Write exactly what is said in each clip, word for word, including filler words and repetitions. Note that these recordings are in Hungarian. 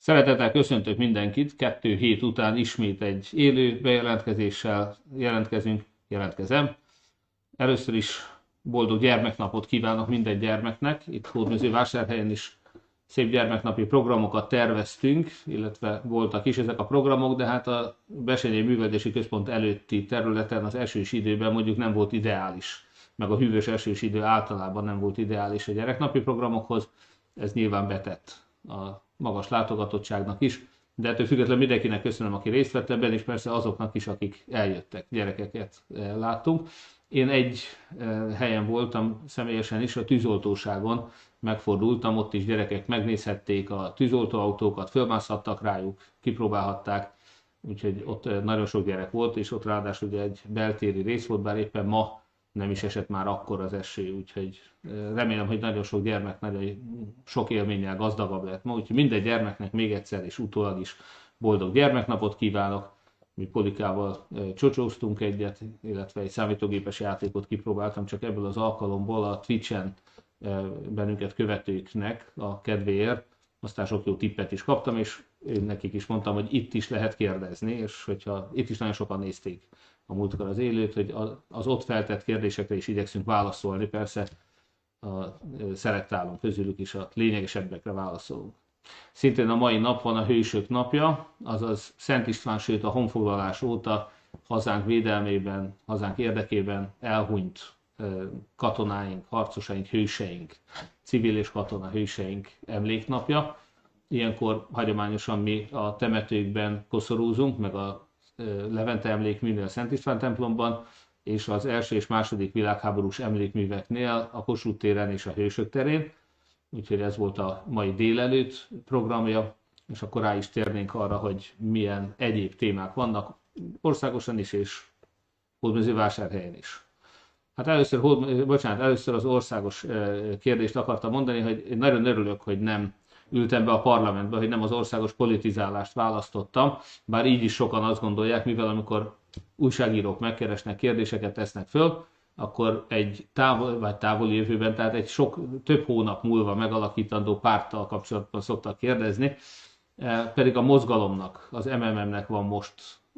Szeretettel köszöntök mindenkit, kettő hét után ismét egy élő bejelentkezéssel jelentkezünk, jelentkezem. Először is boldog gyermeknapot kívánok minden gyermeknek. Itt Hódmezővásárhelyen is szép gyermeknapi programokat terveztünk, illetve voltak is ezek a programok, de hát a Bessenyei Művelődési Központ előtti területen az esős időben mondjuk nem volt ideális, meg a hűvös esős idő általában nem volt ideális a gyereknapi programokhoz, ez nyilván betett a magas látogatottságnak is, de ettől függetlenül mindenkinek köszönöm, aki részt vett ebben, és persze azoknak is, akik eljöttek, gyerekeket láttunk. Én egy helyen voltam személyesen is, a tűzoltóságon megfordultam, ott is gyerekek megnézhették a tűzoltóautókat, fölmászhattak rájuk, kipróbálhatták, úgyhogy ott nagyon sok gyerek volt, és ott ráadásul ugye egy beltéri rész volt, bár éppen ma nem is esett már akkor az eső, úgyhogy remélem, hogy nagyon sok gyermek nagyon sok élménnyel gazdagabb lett ma, úgyhogy minden gyermeknek még egyszer és utólag is boldog gyermeknapot kívánok. Mi Polikával csocsóztunk egyet, illetve egy számítógépes játékot kipróbáltam, csak ebből az alkalomból a Twitch-en bennünket követőknek a kedvéért, aztán sok jó tippet is kaptam, és én nekik is mondtam, hogy itt is lehet kérdezni, és hogyha itt is nagyon sokan nézték a múltkor az élőt, hogy az ott feltett kérdésekre is igyekszünk válaszolni, persze a szelektálunk közülük is a lényegesebbekre válaszolunk. Szintén a mai nap van a Hősök napja, azaz Szent István, sőt a honfoglalás óta hazánk védelmében, hazánk érdekében elhunyt katonáink, harcosaink, hőseink, civil és katona hőseink emléknapja. Ilyenkor hagyományosan mi a temetőkben koszorúzunk, meg a Levente emlékműnél a Szent István templomban, és az első és második világháborús emlékműveknél a Kossuth téren és a Hősök terén. Úgyhogy ez volt a mai délelőtt programja, és akkor rá is térnénk arra, hogy milyen egyéb témák vannak országosan is, és Hódmezővásárhelyen is. Hát először, bocsánat, először az országos kérdést akartam mondani, hogy én nagyon örülök, hogy nem ültem be a parlamentbe, hogy nem az országos politizálást választottam, bár így is sokan azt gondolják, mivel amikor újságírók megkeresnek, kérdéseket tesznek föl, akkor egy távol, vagy távoli jövőben, tehát egy sok, több hónap múlva megalakítandó párttal kapcsolatban szoktak kérdezni, pedig a mozgalomnak, az em em em-nek van most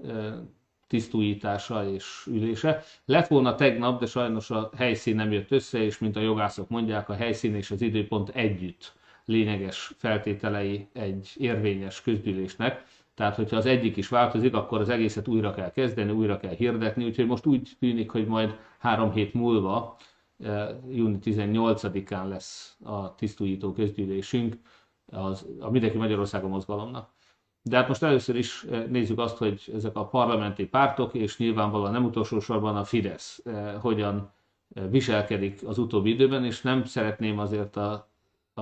tisztújítása és ülése. Lett volna tegnap, de sajnos a helyszín nem jött össze, és mint a jogászok mondják, a helyszín és az időpont együtt lényeges feltételei egy érvényes közgyűlésnek. Tehát, hogyha az egyik is változik, akkor az egészet újra kell kezdeni, újra kell hirdetni, úgyhogy most úgy tűnik, hogy majd három hét múlva, június tizennyolcadikán lesz a tisztújító közgyűlésünk az, a Mindenki Magyarországon mozgalomnak. De hát most először is nézzük azt, hogy ezek a parlamenti pártok, és nyilvánvalóan nem utolsó sorban a Fidesz hogyan viselkedik az utóbbi időben, és nem szeretném azért a, a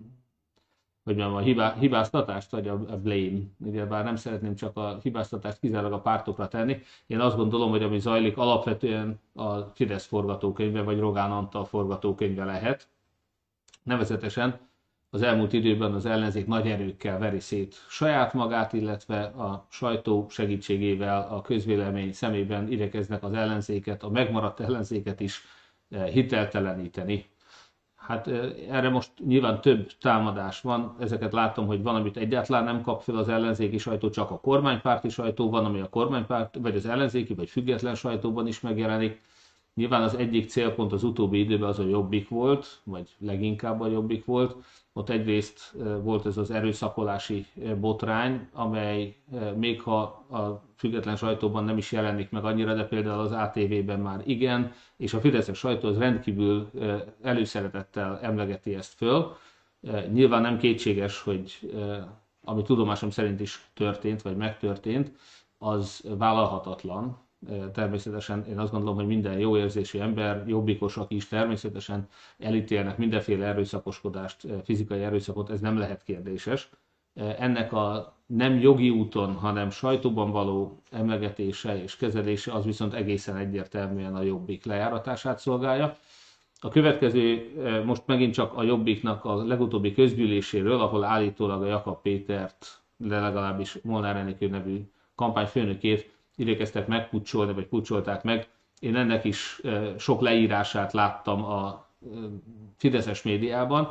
hogy mondjam, a hibá, hibáztatást, vagy a, a blame, ugye, bár nem szeretném csak a hibáztatást kizárólag a pártokra tenni. Én azt gondolom, hogy ami zajlik, alapvetően a Fidesz forgatókönyve, vagy Rogán Antal forgatókönyve lehet. Nevezetesen az elmúlt időben az ellenzék nagy erőkkel veri szét saját magát, illetve a sajtó segítségével a közvélemény szemében igyekeznek az ellenzéket, a megmaradt ellenzéket is hitelteleníteni. Hát erre most nyilván több támadás van, ezeket látom, hogy van, amit egyáltalán nem kap fel az ellenzéki sajtó, csak a kormánypárti sajtó van, ami a kormánypárt, vagy az ellenzéki, vagy független sajtóban is megjelenik. Nyilván az egyik célpont az utóbbi időben az a Jobbik volt, vagy leginkább a Jobbik volt. Ott egyrészt volt ez az erőszakolási botrány, amely még ha a független sajtóban nem is jelenik meg annyira, de például az á té vében már igen, és a fideszes sajtó az rendkívül előszeretettel emlegeti ezt föl. Nyilván nem kétséges, hogy ami tudomásom szerint is történt, vagy megtörtént, az vállalhatatlan. Természetesen én azt gondolom, hogy minden jó érzésű ember, jobbikosak is természetesen elítélnek mindenféle erőszakoskodást, fizikai erőszakot, ez nem lehet kérdéses. Ennek a nem jogi úton, hanem sajtóban való emlegetése és kezelése az viszont egészen egyértelműen a Jobbik lejáratását szolgálja. A következő, most megint csak a Jobbiknak a legutóbbi közgyűléséről, ahol állítólag a Jakab Pétert, de legalábbis Molnár Enikő nevű kampányfőnökét igyekeztek megpucsolni, vagy pucsolták meg. Én ennek is sok leírását láttam a fideszes médiában,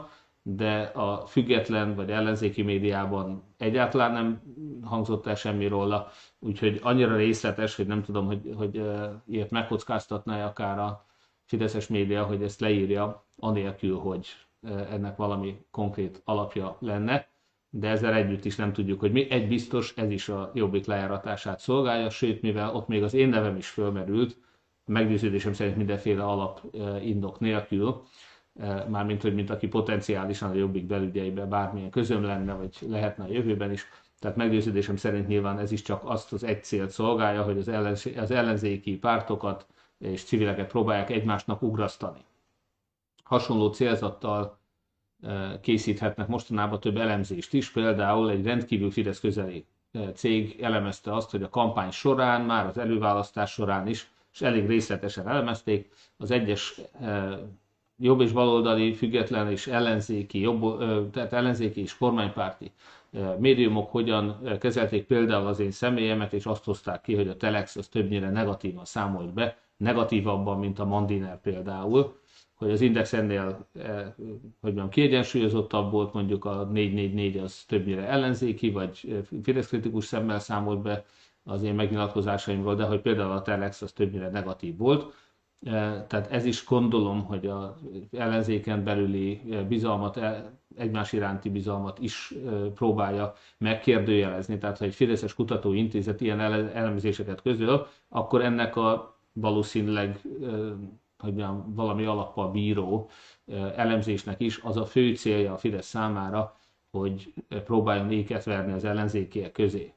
de a független vagy ellenzéki médiában egyáltalán nem hangzott el semmi róla, úgyhogy annyira részletes, hogy nem tudom, hogy, hogy ilyet megkockáztatná akár a fideszes média, hogy ezt leírja, anélkül, hogy ennek valami konkrét alapja lenne, de ezzel együtt is nem tudjuk, hogy mi. Egy biztos, ez is a Jobbik lejáratását szolgálja, sőt, mivel ott még az én nevem is fölmerült, meggyőződésem szerint mindenféle alapindok nélkül, mármint, hogy mint aki potenciálisan a Jobbik belügyeiben bármilyen közöm lenne, vagy lehetne a jövőben is. Tehát meggyőződésem szerint nyilván ez is csak azt az egy célt szolgálja, hogy az, ellenzé- az ellenzéki pártokat és civileket próbálják egymásnak ugrasztani. Hasonló célzattal készíthetnek mostanában több elemzést is, például egy rendkívül Fidesz közeli cég elemezte azt, hogy a kampány során, már az előválasztás során is, és elég részletesen elemezték, az egyes jobb és baloldali, független és ellenzéki, jobb, tehát ellenzéki és kormánypárti médiumok hogyan kezelték például az én személyemet, és azt hozták ki, hogy a Telex az többnyire negatívan számolt be, negatívabban, mint a Mandiner például, hogy az Index ennél, hogy mondjam, kiegyensúlyozottabb volt, mondjuk a négy négy négy az többnyire ellenzéki, vagy fideszkritikus szemmel számolt be az én megnyilatkozásaimról, de hogy például a Telex az többnyire negatív volt. Tehát ez is gondolom, hogy az ellenzéken belüli bizalmat, egymás iránti bizalmat is próbálja megkérdőjelezni. Tehát ha egy Fideszes kutatóintézet ilyen elemzéseket közöl, akkor ennek a valószínűleg, hogy mondjam, valami alappal bíró elemzésnek is az a fő célja a Fidesz számára, hogy próbáljon éket verni az ellenzékiek közé.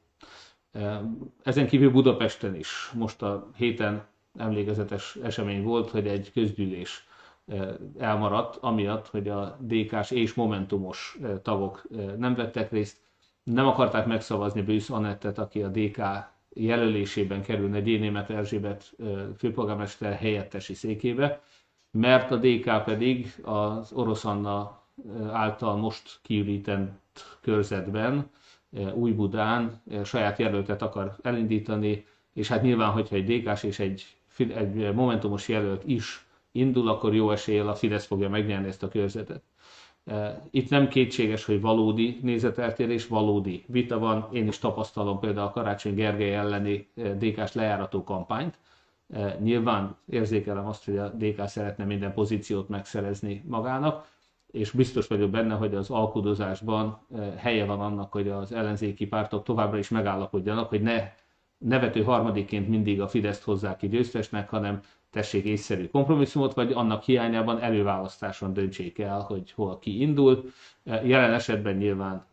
Ezen kívül Budapesten is most a héten emlékezetes esemény volt, hogy egy közgyűlés elmaradt, amiatt, hogy a dé ká-s és momentumos tagok nem vettek részt. Nem akarták megszavazni Bősz Annettet, aki a dé ká jelölésében kerülne Gyénémet Erzsébet főpolgármester helyettesi székébe, mert a dé ká pedig az Orosz Anna által most kiürített körzetben, Újbudán saját jelöltet akar elindítani, és hát nyilván, hogyha egy dé ká-s és egy, egy momentumos jelölt is indul, akkor jó eséllyel a Fidesz fogja megnyerni ezt a körzetet. Itt nem kétséges, hogy valódi nézeteltérés, valódi vita van. Én is tapasztalom például a Karácsony Gergely elleni dé ká-s lejárató kampányt. Nyilván érzékelem azt, hogy a dé ká szeretne minden pozíciót megszerezni magának, és biztos vagyok benne, hogy az alkudozásban helye van annak, hogy az ellenzéki pártok továbbra is megállapodjanak, hogy ne nevető harmadikként mindig a Fideszt hozzák ki győztesnek, hanem tessék észszerű kompromisszumot, vagy annak hiányában előválasztáson döntsék el, hogy hol ki indul. Jelen esetben nyilván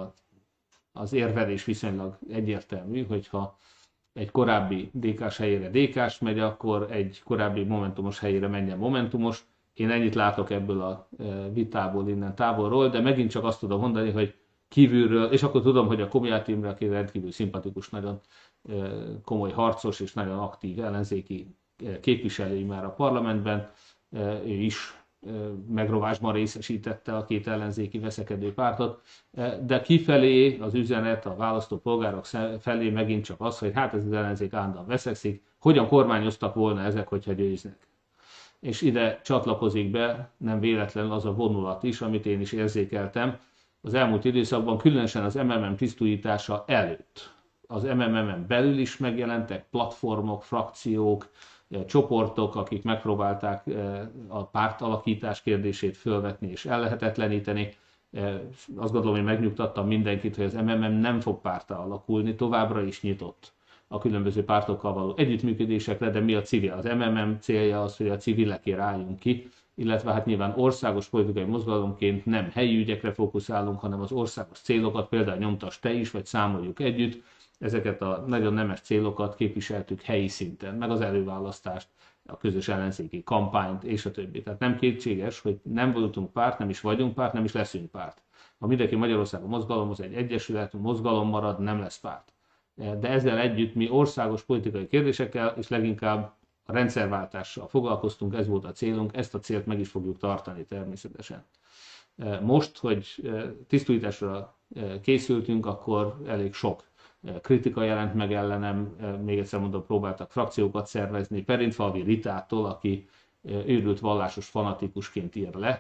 az érvelés viszonylag egyértelmű, hogyha egy korábbi dé ká-s helyére dé ká-s megy, akkor egy korábbi momentumos helyére menjen momentumos. Én ennyit látok ebből a vitából innen távolról, de megint csak azt tudom mondani, hogy kívülről, és akkor tudom, hogy a Komját Imre, aki rendkívül szimpatikus, nagyon komoly harcos és nagyon aktív ellenzéki képviselői már a parlamentben, ő is megrovásban részesítette a két ellenzéki veszekedő pártot, de kifelé az üzenet a választópolgárok felé megint csak az, hogy hát ez az ellenzék állandóan veszekszik, hogyan kormányoztak volna ezek, hogyha győznek. És ide csatlakozik be nem véletlenül az a vonulat is, amit én is érzékeltem az elmúlt időszakban, különösen az em em em tisztújítása előtt. Az em em em-en belül is megjelentek platformok, frakciók, csoportok, akik megpróbálták a pártalakítás kérdését fölvetni és ellehetetleníteni. Azt gondolom, hogy megnyugtattam mindenkit, hogy az em em em nem fog párttá alakulni, továbbra is nyitott a különböző pártokkal való együttműködésekre, de mi a civil? Az em em em célja az, hogy a civilekért álljunk ki, illetve hát nyilván országos politikai mozgalomként nem helyi ügyekre fókuszálunk, hanem az országos célokat, például nyomtass te is, vagy számoljuk együtt, ezeket a nagyon nemes célokat képviseltük helyi szinten, meg az előválasztást, a közös ellenzéki kampányt, és a többi. Tehát nem kétséges, hogy nem voltunk párt, nem is vagyunk párt, nem is leszünk párt. Ha mindenki Magyarországon mozgalomhoz, egy egyesület, mozgalom marad, nem lesz párt. De ezzel együtt mi országos politikai kérdésekkel, és leginkább a rendszerváltással foglalkoztunk, ez volt a célunk, ezt a célt meg is fogjuk tartani természetesen. Most, hogy tisztújításra készültünk, akkor elég sok kritika jelent meg ellenem, még egyszer mondom, próbáltak frakciókat szervezni, Perintfalvi Ritától, aki őrült vallásos fanatikusként ír le,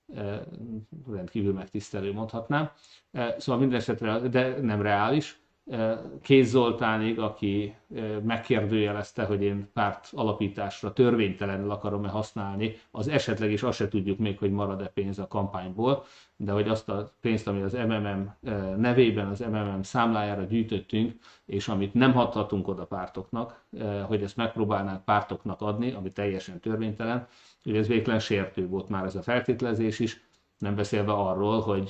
rendkívül megtisztelő, mondhatnám. Szóval minden esetre, de nem reális. Kéz Zoltánig, aki megkérdőjelezte, hogy én párt alapításra törvénytelenül akarom-e használni, az esetleg is azt se tudjuk még, hogy marad-e pénz a kampányból, de hogy azt a pénzt, ami az em em em nevében, az em em em számlájára gyűjtöttünk, és amit nem adhatunk oda pártoknak, hogy ezt megpróbálnánk pártoknak adni, ami teljesen törvénytelen, hogy ez végtelen sértő volt már ez a feltételezés is, nem beszélve arról, hogy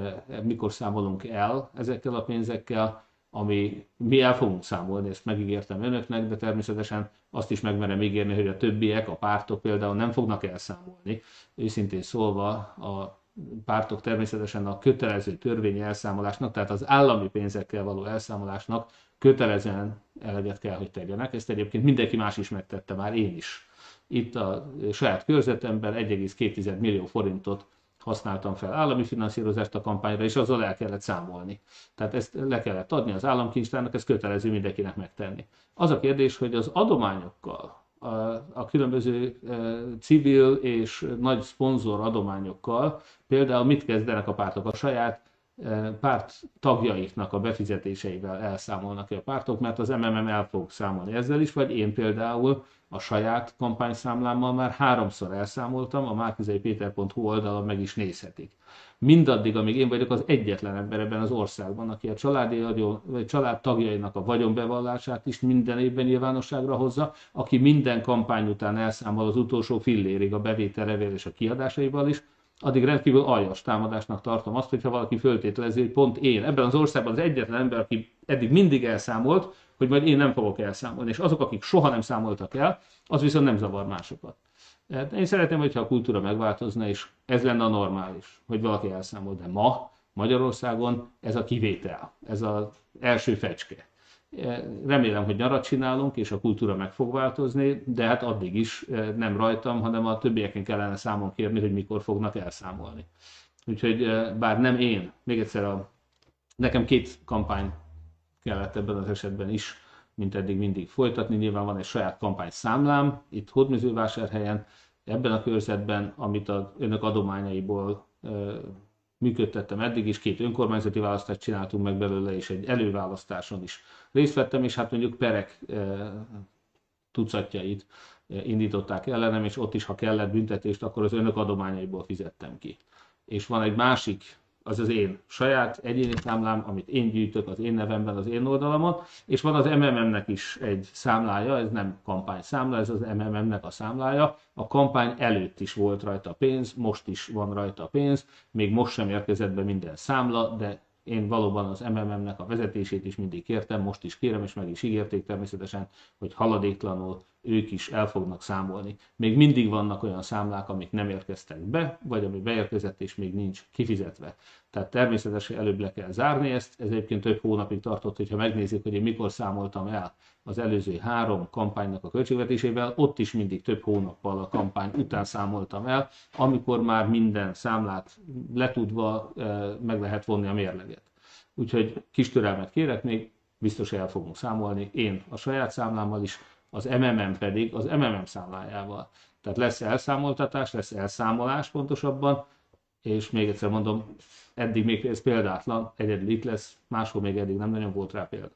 mikor számolunk el ezekkel a pénzekkel, ami mi el fogunk számolni, ezt megígértem önöknek, de természetesen azt is megmerem ígérni, hogy a többiek, a pártok például nem fognak elszámolni. Őszintén szólva a pártok természetesen a kötelező törvényi elszámolásnak, tehát az állami pénzekkel való elszámolásnak kötelezően eleget kell, hogy tegyenek. Ezt egyébként mindenki más is megtette, már én is. Itt a saját körzetemben egy egész két millió forintot használtam fel állami finanszírozást a kampányra, és azzal el kellett számolni. Tehát ezt le kellett adni az államkincstárnak, ez kötelező mindenkinek megtenni. Az a kérdés, hogy az adományokkal, a, a különböző e, civil és nagy szponzor adományokkal például mit kezdenek a pártok? A saját e, párt tagjaiknak a befizetéseivel elszámolnak-e a pártok, mert az em em em el fog számolni ezzel is, vagy én például a saját kampányszámlámmal már háromszor elszámoltam, a márkizai péter pont hu oldalon meg is nézhetik. Mindaddig, amíg én vagyok az egyetlen ember ebben az országban, aki a családi vagyon, vagy család tagjainak a vagyonbevallását is minden évben nyilvánosságra hozza, aki minden kampány után elszámol az utolsó fillérig a bevételevel és a kiadásaival is, addig rendkívül aljas támadásnak tartom azt, hogyha valaki föltételezi, hogy pont én, ebben az országban az egyetlen ember, aki eddig mindig elszámolt, hogy majd én nem fogok elszámolni. És azok, akik soha nem számoltak el, az viszont nem zavar másokat. Én szeretném, hogyha a kultúra megváltozna, és ez lenne a normális, hogy valaki elszámol. De ma Magyarországon ez a kivétel, ez az első fecske. Remélem, hogy nyarat csinálunk, és a kultúra meg fog változni, de hát addig is nem rajtam, hanem a többieken kellene számon kérni, hogy mikor fognak elszámolni. Úgyhogy bár nem én, még egyszer a, nekem két kampány kellett ebben az esetben is, mint eddig mindig folytatni. Nyilván van egy saját kampányszámlám, itt Hódmezővásárhelyen, ebben a körzetben, amit az önök adományaiból e, működtettem eddig is, két önkormányzati választást csináltunk meg belőle, és egy előválasztáson is részt vettem, és hát mondjuk perek e, tucatjait e, indították ellenem, és ott is, ha kellett büntetést, akkor az önök adományaiból fizettem ki. És van egy másik, az az én saját egyéni számlám, amit én gyűjtök az én nevemben, az én oldalamon, és van az em em em-nek is egy számlája, ez nem kampányszámla, ez az em em em-nek a számlája. A kampány előtt is volt rajta pénz, most is van rajta pénz, még most sem érkezett be minden számla, de én valóban az em em em-nek a vezetését is mindig kértem, most is kérem, és meg is ígérték természetesen, hogy haladéktalanul ők is el fognak számolni. Még mindig vannak olyan számlák, amik nem érkeztek be, vagy ami beérkezett és még nincs kifizetve. Tehát természetesen előbb le kell zárni ezt, ez egyébként több hónapig tartott, hogyha megnézik, hogy én mikor számoltam el az előző három kampánynak a költségvetésével, ott is mindig több hónappal a kampány után számoltam el, amikor már minden számlát letudva meg lehet vonni a mérleget. Úgyhogy kis türelmet kérek, még biztos el fogunk számolni, én a saját számlámmal is, az em em em pedig az em em em számlájával. Tehát lesz elszámoltatás, lesz elszámolás pontosabban, és még egyszer mondom, eddig még ez példátlan, egyedül itt lesz, máshol még eddig nem nagyon volt rá példa.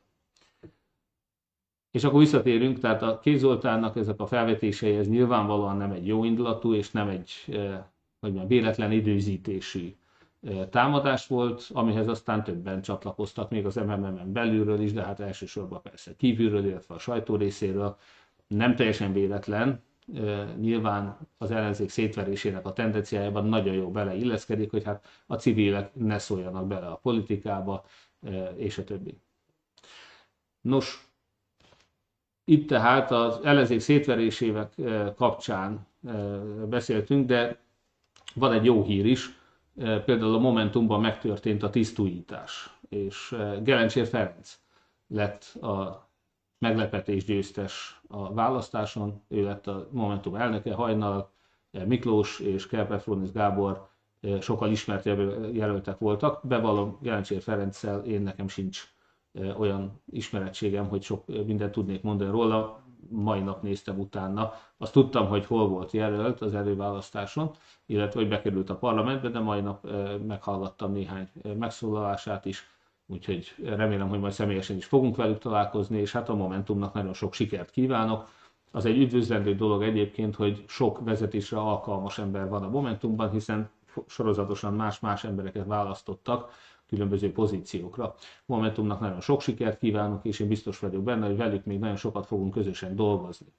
És akkor visszatérünk, tehát a Kéz Zoltánnak ezek a felvetései, ez nyilvánvalóan nem egy jó indulatú, és nem egy eh, hogy mondjam, véletlen időzítésű eh, támadás volt, amihez aztán többen csatlakoztak, még az em em em-en belülről is, de hát elsősorban persze kívülről, illetve a sajtó részéről. Nem teljesen véletlen, eh, nyilván az ellenzék szétverésének a tendenciájában nagyon jó beleilleszkedik, hogy hát a civilek ne szóljanak bele a politikába, eh, és a többi. Nos, itt tehát az ellenzék szétverésével kapcsán beszéltünk, de van egy jó hír is, például a Momentumban megtörtént a tisztújítás, és Gelencsér Ferenc lett a meglepetés győztes a választáson, ő lett a Momentum elnöke, Hajnal Miklós és Kerper-Fronius Gábor sokkal ismertebb jelöltek voltak, bevallom, Gelencsér Ferenccel én nekem sincs olyan ismerettségem, hogy sok mindent tudnék mondani róla. mai nap néztem utána. Azt tudtam, hogy hol volt jelölt az előválasztáson, illetve hogy bekerült a parlamentbe, de mai nap meghallgattam néhány megszólalását is, úgyhogy remélem, hogy majd személyesen is fogunk velük találkozni, és hát a Momentumnak nagyon sok sikert kívánok. Az egy üdvözlendő dolog egyébként, hogy sok vezetésre alkalmas ember van a Momentumban, hiszen sorozatosan más-más embereket választottak különböző pozíciókra. Momentumnak nagyon sok sikert kívánok, és én biztos vagyok benne, hogy velük még nagyon sokat fogunk közösen dolgozni.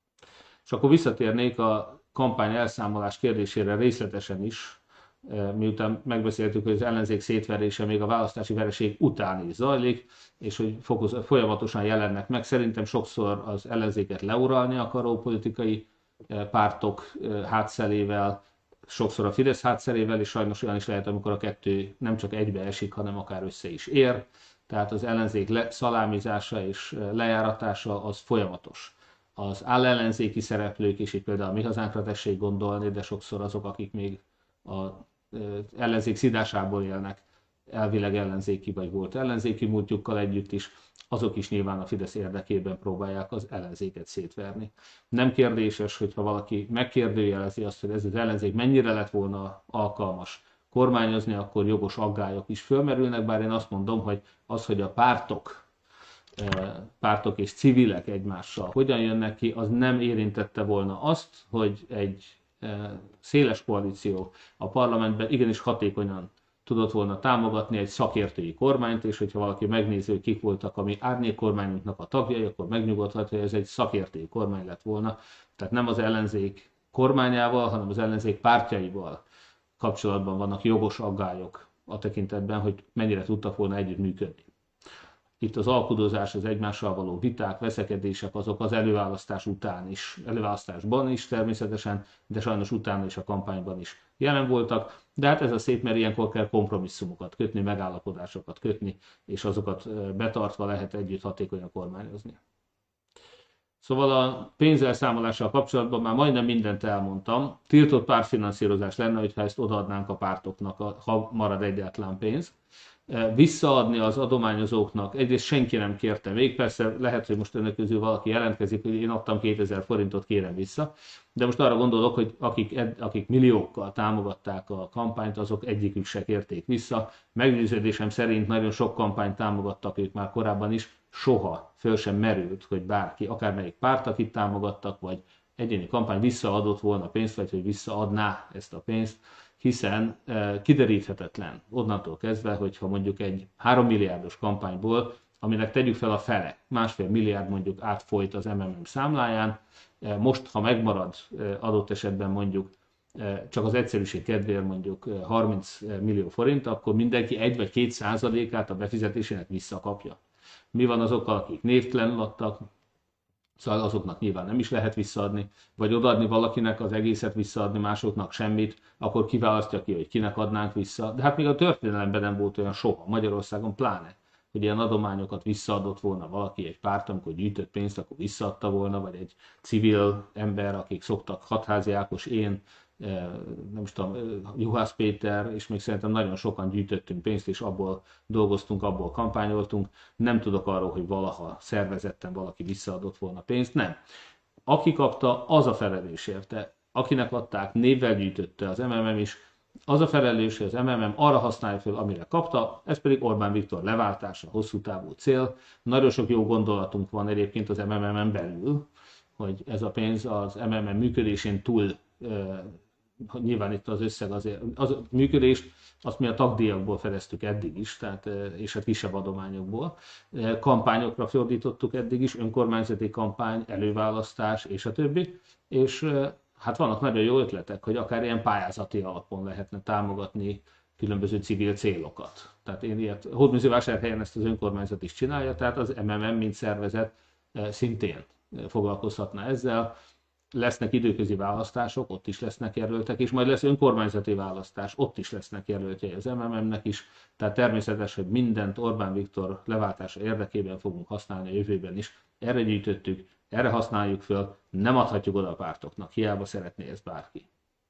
És akkor visszatérnék a kampány elszámolás kérdésére részletesen is, miután megbeszéltük, hogy az ellenzék szétverése még a választási vereség után is zajlik, és hogy folyamatosan jelennek meg. Szerintem sokszor az ellenzéket leuralni akaró politikai pártok hátszelével, sokszor a Fidesz hátszerével, és sajnos olyan is lehet, amikor a kettő nem csak egybe esik, hanem akár össze is ér. Tehát az ellenzék le, szalámizása és lejáratása az folyamatos. Az állellenzéki szereplők, és itt például a Mi Hazánkra tessék gondolni, de sokszor azok, akik még az ellenzék szidásából élnek, elvileg ellenzéki vagy volt ellenzéki múltjukkal együtt is, azok is nyilván a Fidesz érdekében próbálják az ellenzéket szétverni. Nem kérdéses, hogyha valaki megkérdőjelezi azt, hogy ez az ellenzék mennyire lett volna alkalmas kormányozni, akkor jogos aggályok is fölmerülnek, bár én azt mondom, hogy az, hogy a pártok, pártok és civilek egymással hogyan jönnek ki, az nem érintette volna azt, hogy egy széles koalíció a parlamentben igenis hatékonyan tudott volna támogatni egy szakértői kormányt, és hogyha valaki megnézi, hogy kik voltak a mi árnyékkormányunknak a tagjai, akkor megnyugodhat, hogy ez egy szakértői kormány lett volna. Tehát nem az ellenzék kormányával, hanem az ellenzék pártjaival kapcsolatban vannak jogos aggályok a tekintetben, hogy mennyire tudtak volna együttműködni. Itt az alkudozás, az egymással való viták, veszekedések, azok az előválasztás után is, előválasztásban is természetesen, de sajnos utána is a kampányban is jelen voltak. De hát ez a szép, mert ilyenkor kell kompromisszumokat kötni, megállapodásokat kötni, és azokat betartva lehet együtt hatékonyan kormányozni. Szóval a pénzelszámolással kapcsolatban már majdnem mindent elmondtam. Tiltott pártfinanszírozás lenne, hogyha ezt odaadnánk a pártoknak, ha marad egyáltalán pénz. Visszaadni az adományozóknak, egyrészt senki nem kérte még, persze lehet, hogy most önök közül valaki jelentkezik, hogy én adtam kétezer forintot, kérem vissza, de most arra gondolok, hogy akik, akik milliókkal támogatták a kampányt, azok egyikük se kérték vissza. Meggyőződésem szerint nagyon sok kampányt támogattak ők már korábban is, soha föl sem merült, hogy bárki, akármelyik párt, akit támogattak, vagy egyéni kampány visszaadott volna pénzt, vagy hogy visszaadná ezt a pénzt, hiszen e, kideríthetetlen onnantól kezdve, hogyha mondjuk egy három milliárdos kampányból, aminek tegyük fel a fele, másfél milliárd mondjuk átfolyt az em em em számláján, e, most, ha megmarad e, adott esetben mondjuk e, csak az egyszerűség kedvéért mondjuk e, harminc millió forint, akkor mindenki egy vagy két százalékát a befizetésének visszakapja. Mi van azokkal, akik névtelenül adtak? Szóval azoknak nyilván nem is lehet visszaadni, vagy odaadni valakinek az egészet visszaadni, másoknak semmit, akkor kiválasztja ki, hogy kinek adnánk vissza. De hát még a történelemben nem volt olyan soha, Magyarországon pláne, hogy ilyen adományokat visszaadott volna valaki, egy párt, amikor gyűjtött pénzt, akkor visszaadta volna, vagy egy civil ember, akik szoktak, Hatházi Ákos, én, nem is tudom, Juhász Péter, és még szerintem nagyon sokan gyűjtöttünk pénzt, és abból dolgoztunk, abból kampányoltunk. Nem tudok arról, hogy valaha szervezetten valaki visszaadott volna pénzt, nem. Aki kapta, az a felelős érte. Akinek adták, névvel gyűjtötte az em em em is, az a felelős, hogy az em em em arra használja fel, amire kapta, ez pedig Orbán Viktor leváltása, hosszú távú cél. Nagyon sok jó gondolatunk van egyébként az em em em-en belül, hogy ez a pénz az em em em működésén túl, nyilván itt az összeg azért, az a működést, azt mi a tagdíjakból fedeztük eddig is, tehát, és a kisebb adományokból. Kampányokra fordítottuk eddig is, önkormányzati kampány, előválasztás és a többi, és hát vannak nagyon jó ötletek, hogy akár ilyen pályázati alapon lehetne támogatni különböző civil célokat. Tehát én ilyet, Hódmezővásárhelyen ezt az önkormányzat is csinálja, tehát az em em em, mint szervezet szintén foglalkozhatna ezzel. Lesznek időközi választások, ott is lesznek jelöltek, és majd lesz önkormányzati választás, ott is lesznek jelöltjei az em em em-nek is. Tehát természetes, hogy mindent Orbán Viktor leváltása érdekében fogunk használni a jövőben is. Erre gyűjtöttük, erre használjuk föl, nem adhatjuk oda a pártoknak, hiába szeretné ezt bárki.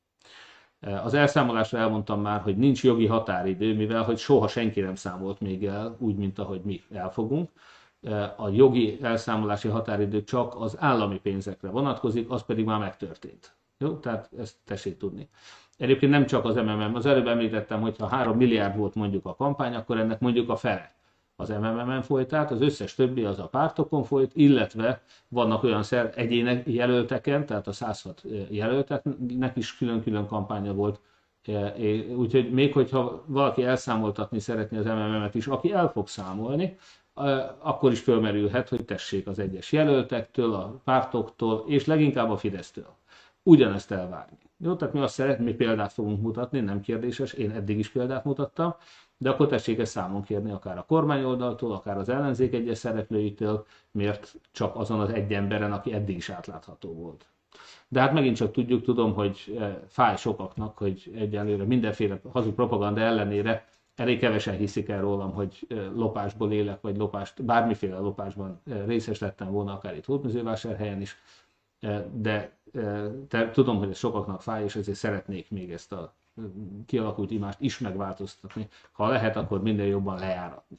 Az elszámolásra elmondtam már, hogy nincs jogi határidő, mivel hogy soha senki nem számolt még el, úgy, mint ahogy mi elfogunk. A jogi elszámolási határidő csak az állami pénzekre vonatkozik, az pedig már megtörtént. Jó? Tehát ezt tessék tudni. Egyébként nem csak az em em em, az előbb említettem, hogy ha három milliárd volt mondjuk a kampány, akkor ennek mondjuk a fele az em em em-en folyt át, az összes többi az a pártokon folyt, illetve vannak olyan szer egyének jelölteken, tehát a száz hat jelölteknek is külön-külön kampánya volt. Úgyhogy még hogyha valaki elszámoltatni szeretné az em em em-et is, aki el fog számolni, akkor is fölmerülhet, hogy tessék az egyes jelöltektől, a pártoktól, és leginkább a Fidesztől ugyanezt elvárni. Jó, tehát mi azt szeretnénk, mi példát fogunk mutatni, nem kérdéses, én eddig is példát mutattam, de akkor tessék ezt számon kérni akár a kormányoldaltól, akár az ellenzék egyes szereplőitől, miért csak azon az egy emberen, aki eddig is átlátható volt. De hát megint csak tudjuk, tudom, hogy fáj sokaknak, hogy egyelőre mindenféle hazug propaganda ellenére elég kevesen hiszik el rólam, hogy lopásból élek, vagy lopást, bármiféle lopásban részes lettem volna, akár itt Hódmezővásárhelyen is, de te, tudom, hogy ez sokaknak fáj, és ezért szeretnék még ezt a kialakult imást is megváltoztatni. Ha lehet, akkor minden jobban lejáratni.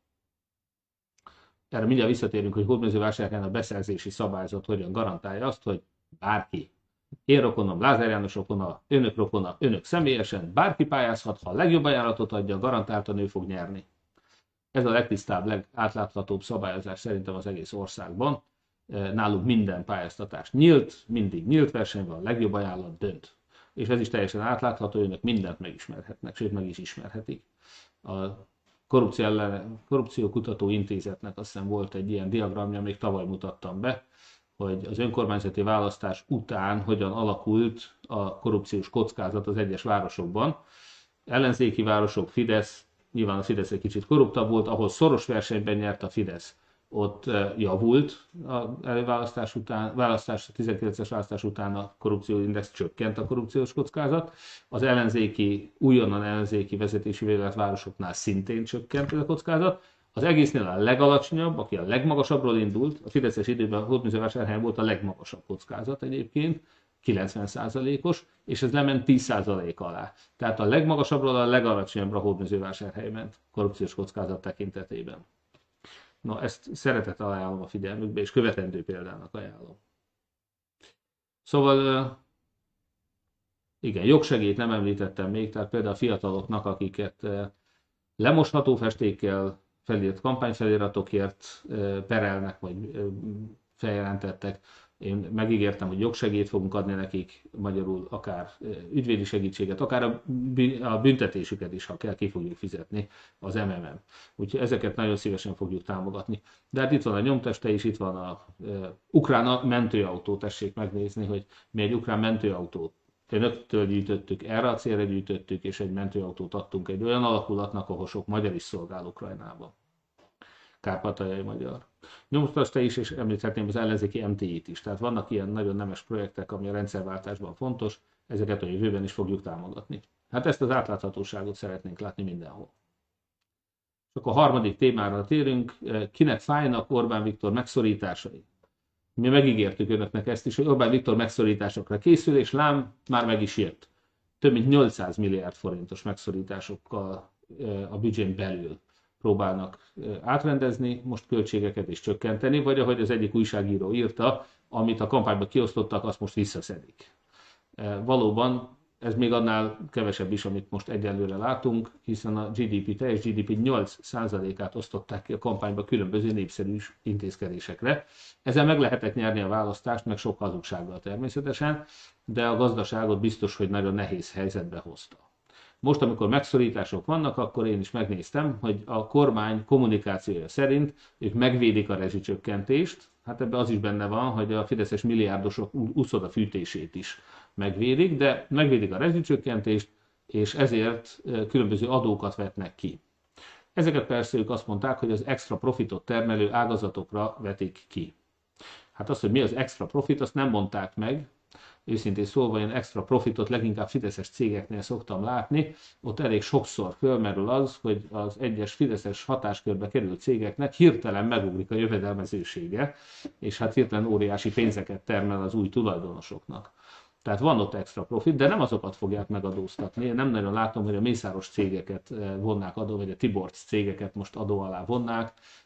Erre mindjárt visszatérünk, hogy Hódmezővásárhelyen a beszerzési szabályzat hogyan garantálja azt, hogy bárki, én rokonom, Lázár János rokona, önök rokona, önök személyesen, bárki pályázhat, ha a legjobb ajánlatot adja, garantáltan ő fog nyerni. Ez a legtisztább, legátláthatóbb szabályozás szerintem az egész országban. Nálunk minden pályáztatás nyílt, mindig nyílt verseny van, a legjobb ajánlat dönt. És ez is teljesen átlátható, önök mindent megismerhetnek, sőt meg is ismerhetik. A korrupció ellen, korrupciókutató intézetnek azt hiszem volt egy ilyen diagramja, még tavaly mutattam be, hogy az önkormányzati választás után hogyan alakult a korrupciós kockázat az egyes városokban. Ellenzéki városok, Fidesz, nyilván a Fidesz egy kicsit korruptabb volt, ahol szoros versenyben nyert a Fidesz, ott javult a előválasztás után, választás, a tizenkilences választás után a korrupcióindex csökkent a korrupciós kockázat. Az ellenzéki, újonnan ellenzéki vezetési vélet városoknál szintén csökkent a kockázat. Az egésznél a legalacsonyabb, aki a legmagasabbról indult, a fideszes időben Hódmezővásárhelyen volt a legmagasabb kockázat egyébként, kilencven százalékos, és ez lement tíz százalék alá. Tehát a legmagasabbról a legalacsonyabbra Hódmezővásárhely ment korrupciós kockázat tekintetében. Na, ezt szeretettel ajánlom a figyelmükbe, és követendő példának ajánlom. Szóval, igen, jogsegélyt nem említettem még, tehát például a fiataloknak, akiket lemosható festékkel felírt kampányfeliratokért perelnek, vagy feljelentettek. Én megígértem, hogy jogsegélyt fogunk adni nekik, magyarul akár ügyvédi segítséget, akár a büntetésüket is, ha kell, ki fogjuk fizetni az em em em. Úgyhogy ezeket nagyon szívesen fogjuk támogatni. De hát itt van a nyomteste is, itt van a uh, ukrán mentőautó, tessék megnézni, hogy mi egy ukrán mentőautót önöktől gyűjtöttük, erre a célra gyűjtöttük, és egy mentőautót adtunk egy olyan alakulatnak, ahol sok magyar is szolgál Ukrajnában. Kárpátaljai magyar. Nyomteste is, és említhetném az ellenzéki em té i-t is. Tehát vannak ilyen nagyon nemes projektek, ami a rendszerváltásban fontos, ezeket a jövőben is fogjuk támogatni. Hát ezt az átláthatóságot szeretnénk látni mindenhol. És akkor a harmadik témára térünk, kinek fájnak Orbán Viktor megszorításai. Mi megígértük önöknek ezt is, hogy Orbán Viktor megszorításokra készül, és lám, már meg is jött. Több mint nyolcszáz milliárd forintos megszorításokkal a büdzsén belül próbálnak átrendezni, most költségeket is csökkenteni, vagy ahogy az egyik újságíró írta, amit a kampányban kiosztottak, azt most visszaszedik. Valóban ez még annál kevesebb is, amit most egyelőre látunk, hiszen a gé dé pé, teljes gé dé pé nyolc százalékát osztották ki a kampányban különböző népszerű intézkedésekre. Ezzel meg lehetett nyerni a választást, meg sok hazugsággal természetesen, de a gazdaságot biztos, hogy nagyon nehéz helyzetbe hozta. Most, amikor megszorítások vannak, akkor én is megnéztem, hogy a kormány kommunikációja szerint ők megvédik a rezsicsökkentést. Hát ebben az is benne van, hogy a fideszes milliárdosok úszoda fűtését is megvédik, de megvédik a rezsicsökkentést, és ezért különböző adókat vetnek ki. Ezeket persze ők azt mondták, hogy az extra profitot termelő ágazatokra vetik ki. Hát az, hogy mi az extra profit, azt nem mondták meg. Őszintén szólva, én extra profitot leginkább fideszes cégeknél szoktam látni, ott elég sokszor fölmerül az, hogy az egyes fideszes hatáskörbe kerülő cégeknek hirtelen megugrik a jövedelmezősége, és hát hirtelen óriási pénzeket termel az új tulajdonosoknak. Tehát van ott extra profit, de nem azokat fogják megadóztatni. Én nem nagyon látom, hogy a Mészáros cégeket vonnák adó, vagy a Tiborcs cégeket most adó alá vonnák.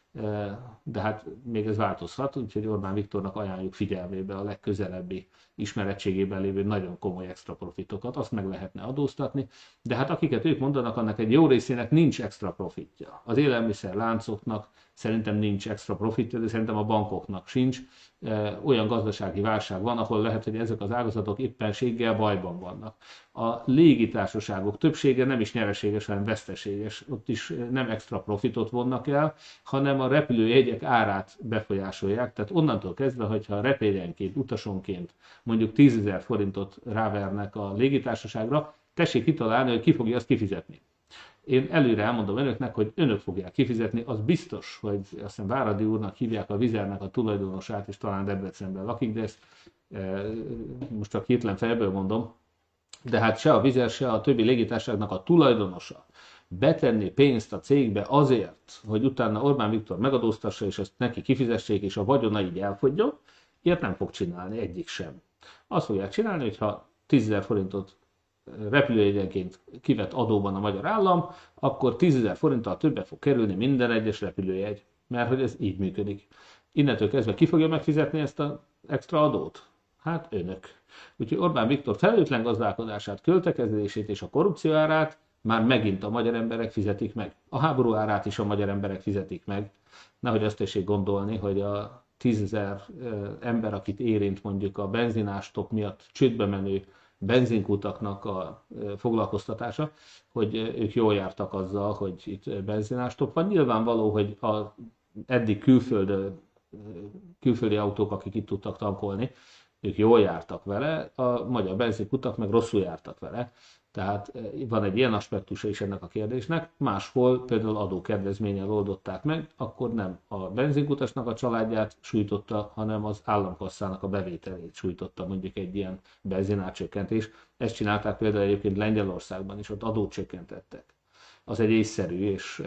de hát még ez változhat, úgyhogy Orbán Viktornak ajánljuk figyelmébe a legközelebbi ismerettségében lévő nagyon komoly extra profitokat, azt meg lehetne adóztatni, de hát akiket ők mondanak, annak egy jó részének nincs extra profitja. Az élelmiszer láncoknak szerintem nincs extra profitja, de szerintem a bankoknak sincs. Olyan gazdasági válság van, ahol lehet, hogy ezek az ágazatok éppenséggel bajban vannak. A légitársaságok többsége nem is nyereséges, hanem veszteséges. Ott is nem extra profitot vonnak el, hanem a repülőjegyek árát befolyásolják. Tehát onnantól kezdve, hogyha repülőjegyenként, utasonként mondjuk tízezer forintot rávernek a légitársaságra, tessék kitalálni, hogy ki fogja azt kifizetni. Én előre elmondom önöknek, hogy önök fogják kifizetni, az biztos, hogy azt hiszem Váradi úrnak hívják a Vizernek a tulajdonosát, és talán Debrecenben lakik, de ezt e, most csak hirtelen fejből mondom, de hát se a Vizer, se a többi légitársaságnak a tulajdonosa betenni pénzt a cégbe azért, hogy utána Orbán Viktor megadóztassa, és ezt neki kifizessék, és a vagyona így elfogjon, ilyet nem fog csinálni egyik sem. Azt fogják csinálni, hogyha tízezer forintot repülőjegyenként kivett adóban a magyar állam, akkor tízezer forinttal többet fog kerülni minden egyes repülőjegy, mert hogy ez így működik. Innentől kezdve ki fogja megfizetni ezt az extra adót? Hát önök. Úgyhogy Orbán Viktor felelőtlen gazdálkodását, költekezését és a korrupció árát már megint a magyar emberek fizetik meg. A háború árát is a magyar emberek fizetik meg. Nehogy azt tessék gondolni, hogy a tízezer ember, akit érint mondjuk a benzinástop miatt csődbe menő benzinkutaknak a foglalkoztatása, hogy ők jól jártak azzal, hogy itt benzinástop van. Nyilvánvaló, hogy a eddig külföld, külföldi autók, akik itt tudtak tankolni, ők jól jártak vele, a magyar benzinkutak meg rosszul jártak vele. Tehát van egy ilyen aspektusa is ennek a kérdésnek. Máshol például adókedvezménnyel oldották meg, akkor nem a benzinkutasnak a családját sújtotta, hanem az államkasszának a bevételét sújtotta mondjuk egy ilyen benzinárcsökkentés. Ezt csinálták például egyébként Lengyelországban is, ott adót csökkentettek. Az egy észszerű és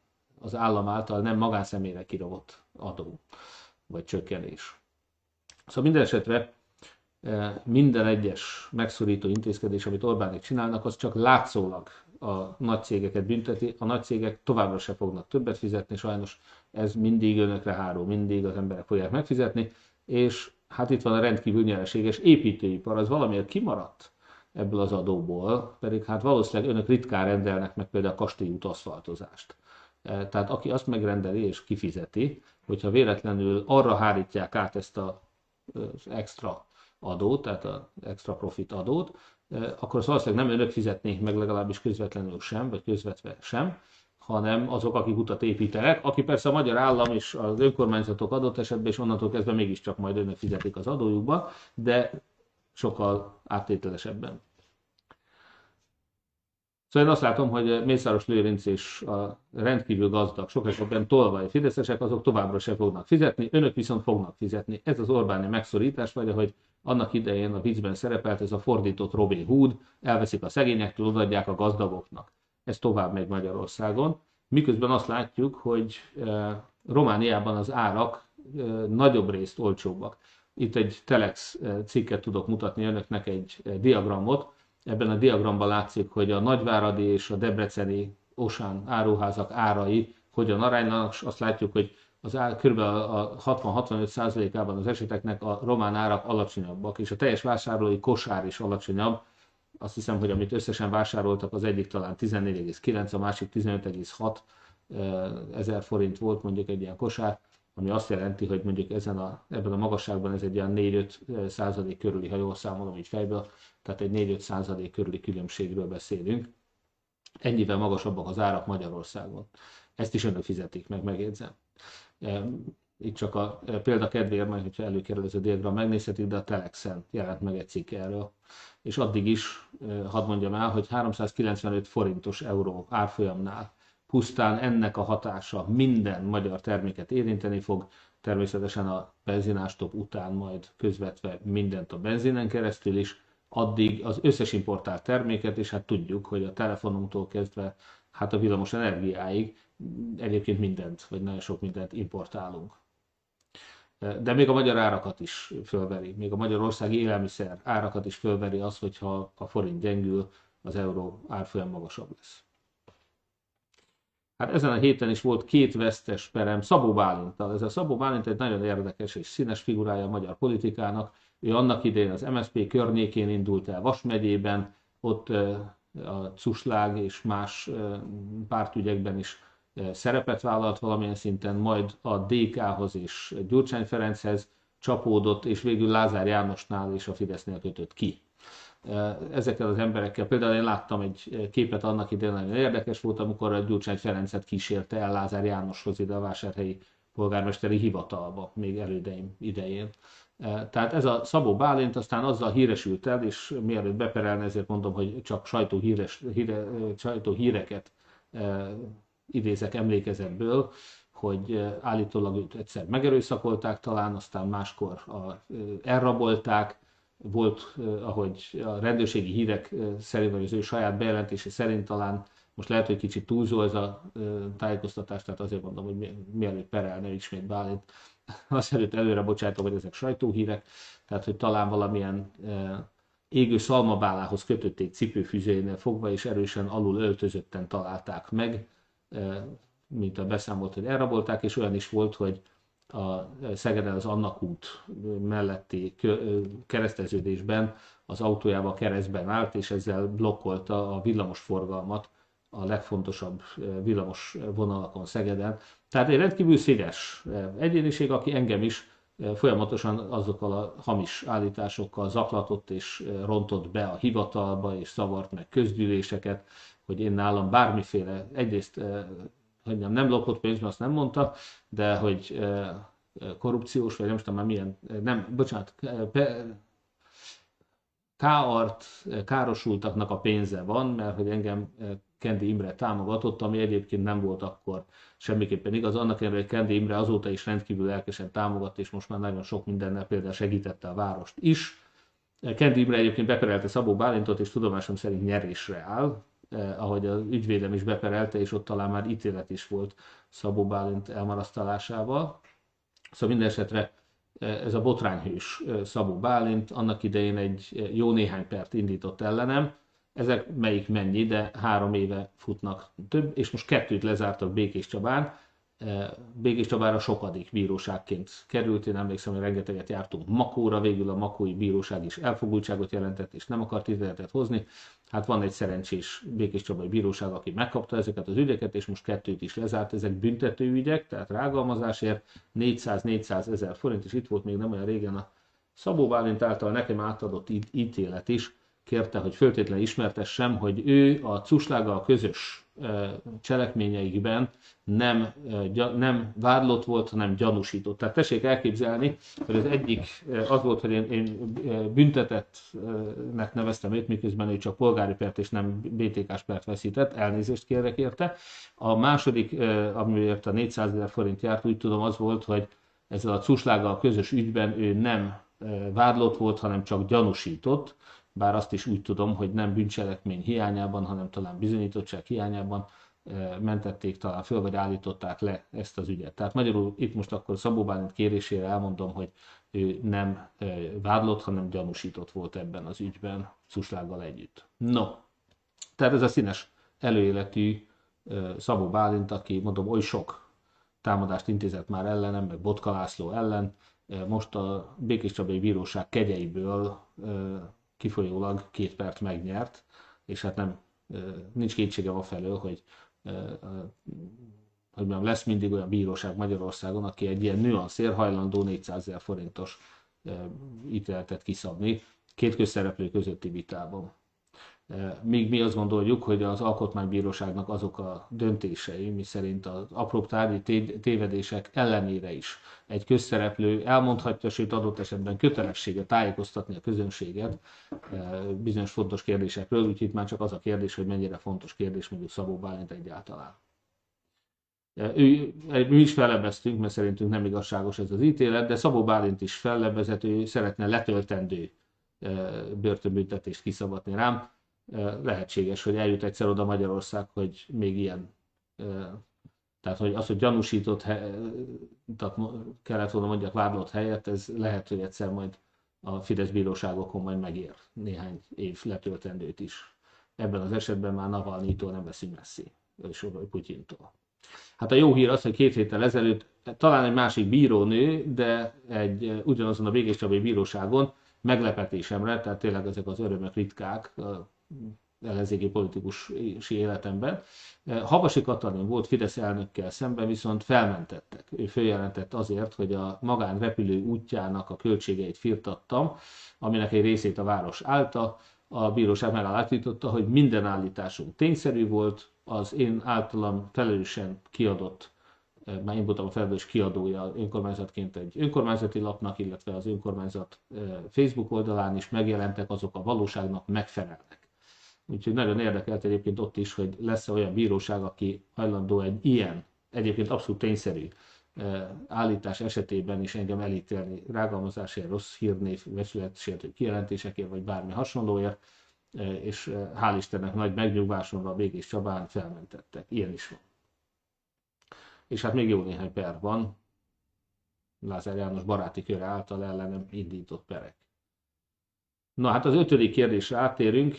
az állam által nem magánszemélyre kirovott adó vagy csökkenés. Szóval minden esetre minden egyes megszorító intézkedés, amit Orbánék csinálnak, az csak látszólag a nagy cégeket bünteti. A nagy cégek továbbra se fognak többet fizetni, sajnos ez mindig önökre hárul, mindig az emberek fogják megfizetni, és hát itt van a rendkívül nyereséges építőipar, az valamiért kimaradt ebből az adóból, pedig hát valószínűleg önök ritkán rendelnek meg például a kastélyút aszfaltozást. Tehát aki azt megrendeli és kifizeti, hogyha véletlenül arra hárítják át ezt az extra adót, tehát az extra profit adót, akkor azt valószínűleg nem önök fizetnék meg legalábbis közvetlenül sem, vagy közvetve sem, hanem azok, akik utat építenek, aki persze a magyar állam és az önkormányzatok adott esetben, és onnantól kezdve mégiscsak majd önök fizetik az adójukba, de sokkal áttételesebben. Szóval én azt látom, hogy Mészáros Lőrinc és a rendkívül gazdag, sok esetben tolvaj fideszesek, azok továbbra sem fognak fizetni, önök viszont fognak fizetni. Ez az Orbáni megszorítás, vagy ahogy annak idején a viccben szerepelt, ez a fordított Robin Hood, elveszik a szegényektől, odaadják a gazdagoknak. Ez tovább megy Magyarországon. Miközben azt látjuk, hogy Romániában az árak nagyobb részt olcsóbbak. Itt egy Telex cikket tudok mutatni önöknek, egy diagramot. Ebben a diagramban látszik, hogy a nagyváradi és a debreceni Ocean áruházak árai hogyan aránylanak, azt látjuk, hogy az ár, kb. A hatvan-hatvanöt százalékában az eseteknek a román árak alacsonyabbak, és a teljes vásárlói kosár is alacsonyabb. Azt hiszem, hogy amit összesen vásároltak, az egyik talán tizennégy egész kilenc, a másik tizenöt egész hat ezer forint volt mondjuk egy ilyen kosár, ami azt jelenti, hogy mondjuk ezen a, ebben a magasságban ez egy ilyen négy-öt százalék körüli, ha jól számolom így fejből, tehát egy négy-öt százalék körüli különbségről beszélünk. Ennyivel magasabbak az árak Magyarországon. Ezt is önök fizetik meg, megjegyzem. Itt csak a példa kedvéért, majd hogyha előkerül ez a diagram, megnézhetik, de a Telexen jelent meg egy cikk erről. És addig is, hadd mondjam el, hogy háromszázkilencvenöt forintos euró árfolyamnál pusztán ennek a hatása minden magyar terméket érinteni fog, természetesen a benzinástop után majd közvetve mindent a benzinen keresztül is, addig az összes importált terméket, és hát tudjuk, hogy a telefonunktól kezdve hát a villamos energiáig egyébként mindent, vagy nagyon sok mindent importálunk. De még a magyar árakat is fölveri, még a magyarországi élelmiszer árakat is fölveri az, hogyha a forint gyengül, az euró árfolyam magasabb lesz. Hát ezen a héten is volt két vesztes perem Szabó Bálinttal. Ez a Szabó Bálint egy nagyon érdekes és színes figurája a magyar politikának. Ő annak idején az em es zé pé környékén indult el Vas megyében, ott a Cuslág és más pártügyekben is szerepet vállalt valamilyen szinten, majd a dé ká-hoz és Gyurcsány Ferenchez csapódott, és végül Lázár Jánosnál és a Fidesznél kötött ki. Ezekkel az emberekkel, például én láttam egy képet annak idején, nagyon érdekes volt, amikor a Gyurcsány Ferencet kísérte el Lázár Jánoshoz ide a vásárhelyi polgármesteri hivatalba, még elődeim idején. Tehát ez a Szabó Bálint aztán azzal híresült el, és mielőtt beperelne, ezért mondom, hogy csak sajtóhíres, híre, sajtóhíreket idézek emlékezetből, hogy állítólag őt egyszer megerőszakolták talán, aztán máskor a, elrabolták. Volt, ahogy a rendőrségi hírek szerint, vagy az ő saját bejelentése szerint talán, most lehet, hogy kicsit túlzó ez a tájékoztatás, tehát azért mondom, hogy mielőtt perelne ismét Bálint, azt előtt előre bocsájtom, hogy ezek sajtóhírek, tehát hogy talán valamilyen égő szalmabálához kötötték cipőfüzéjénél fogva, és erősen alul öltözötten találták meg, mint a beszámolt, hogy elrabolták, és olyan is volt, hogy a Szegeden az Annak út melletti kereszteződésben az autójával keresztben állt, és ezzel blokkolta a villamos forgalmat a legfontosabb villamos vonalakon Szegeden. Tehát egy rendkívül színes egyéniség, aki engem is folyamatosan azokkal a hamis állításokkal zaklatott és rontott be a hivatalba, és szavart meg közgyűléseket, hogy én nálam bármiféle, egyrészt hogy nem, nem lopott pénzben, azt nem mondta, de hogy korrupciós, vagy nem tudom már milyen, nem, bocsánat, K-art károsultaknak a pénze van, mert hogy engem Kendi Imre támogatott, ami egyébként nem volt akkor semmiképpen igaz. Annak ellenére, hogy Kendi Imre azóta is rendkívül lelkesen támogatta, és most már nagyon sok mindennel például segítette a várost is. Kendi Imre egyébként beperelte Szabó Bálintot, és tudomásom szerint nyerésre áll, ahogy az ügyvédem is beperelte, és ott talán már ítélet is volt Szabó Bálint elmarasztalásával. Szóval minden esetre ez a botrányhős Szabó Bálint annak idején egy jó néhány pert indított ellenem, ezek melyik mennyi, de három éve futnak több, és most kettőt lezártak Békés Csabán. Békés Csabára sokadik bíróságként került, én emlékszem, hogy rengeteget jártunk Makóra, végül a makói bíróság is elfogultságot jelentett, és nem akart ítéletet hozni. Hát van egy szerencsés Békés Csabai bíróság, aki megkapta ezeket az ügyeket, és most kettőt is lezárt, ezek büntető ügyek, tehát rágalmazásért négyszáz-négyszáz ezer forint, és itt volt még nem olyan régen a Szabó Bálint által nekem átadott ítélet is, kérte, hogy föltétlenül ismertessem, hogy ő a Cuslággal közös cselekményeikben nem, nem vádlott volt, hanem gyanúsított. Tehát tessék elképzelni, hogy az egyik az volt, hogy én, én büntetettnek neveztem őt, miközben ő csak polgári pert és nem bé té ká-s pert veszített, elnézést kérek érte. A második, amiért a négyszáz ezer forint járt, úgy tudom, az volt, hogy ezzel a Cuslággal közös ügyben ő nem vádlott volt, hanem csak gyanúsított, bár azt is úgy tudom, hogy nem bűncselekmény hiányában, hanem talán bizonyítottság hiányában mentették talán föl, vagy állították le ezt az ügyet. Tehát magyarul itt most akkor Szabó Bálint kérésére elmondom, hogy ő nem vádlott, hanem gyanúsított volt ebben az ügyben Cuslággal együtt. No, tehát ez a színes előéletű Szabó Bálint, aki mondom oly sok támadást intézett már ellenem, meg Botka László ellen, most a Békés Csabai Bíróság kegyeiből kifolyólag két pert megnyert, és hát nem, nincs kétségem afelől, hogy, hogy nem lesz mindig olyan bíróság Magyarországon, aki egy ilyen nüanszér hajlandó négyszáz ezer forintos ítéletet kiszabni két közszereplő közötti vitában. Míg mi azt gondoljuk, hogy az Alkotmánybíróságnak azok a döntései, miszerint az apróbb tárgyi tévedések ellenére is egy közszereplő elmondhatja, sőt adott esetben kötelessége tájékoztatni a közönséget bizonyos fontos kérdésekről, úgyhogy itt már csak az a kérdés, hogy mennyire fontos kérdés mondjuk Szabó Bálint egyáltalán. Ő, mi is fellebbeztünk, mert szerintünk nem igazságos ez az ítélet, de Szabó Bálint is fellebbezett, ő szeretne letöltendő börtönbüntetést kiszabadni rám. Lehetséges, hogy eljut egyszer oda Magyarország, hogy még ilyen, tehát hogy az, hogy gyanúsított, tehát kellett volna mondjak vádlott helyett, ez lehet, hogy egyszer majd a Fidesz bíróságokon majd megér néhány év letöltendőt is. Ebben az esetben már Navalnyitól nem veszünk messzi, és Putyintól. Hát a jó hír az, hogy két héttel ezelőtt talán egy másik bírónő, de egy ugyanazon a Békés Csabai bíróságon meglepetésemre, tehát tényleg ezek az örömök ritkák a ellenzéki politikusi életemben. Havasi Katalin volt Fidesz elnökkel szemben, viszont felmentettek. Ő följelentett azért, hogy a magánrepülő útjának a költségeit firtattam, aminek egy részét a város állta. A bíróság megállapította, hogy minden állításunk tényszerű volt, az én általam felelősen kiadott, már én voltam a felelős kiadója önkormányzatként egy önkormányzati lapnak, illetve az önkormányzat Facebook oldalán is megjelentek, azok a valóságnak megfelelnek. Úgyhogy nagyon érdekelt egyébként ott is, hogy lesz olyan bíróság, aki hajlandó egy ilyen, egyébként abszolút tényszerű állítás esetében is engem elítélni rágalmazásért, rossz hírnév, becsületsértő kijelentésekért, vagy bármi hasonlóért, és hál' Istennek nagy megnyugvásomra a Békés Csabán felmentettek. Ilyen is van. És hát még jó néhány per van, Lázár János baráti köre által ellenem indított perek. Na hát az ötödik kérdésre áttérünk.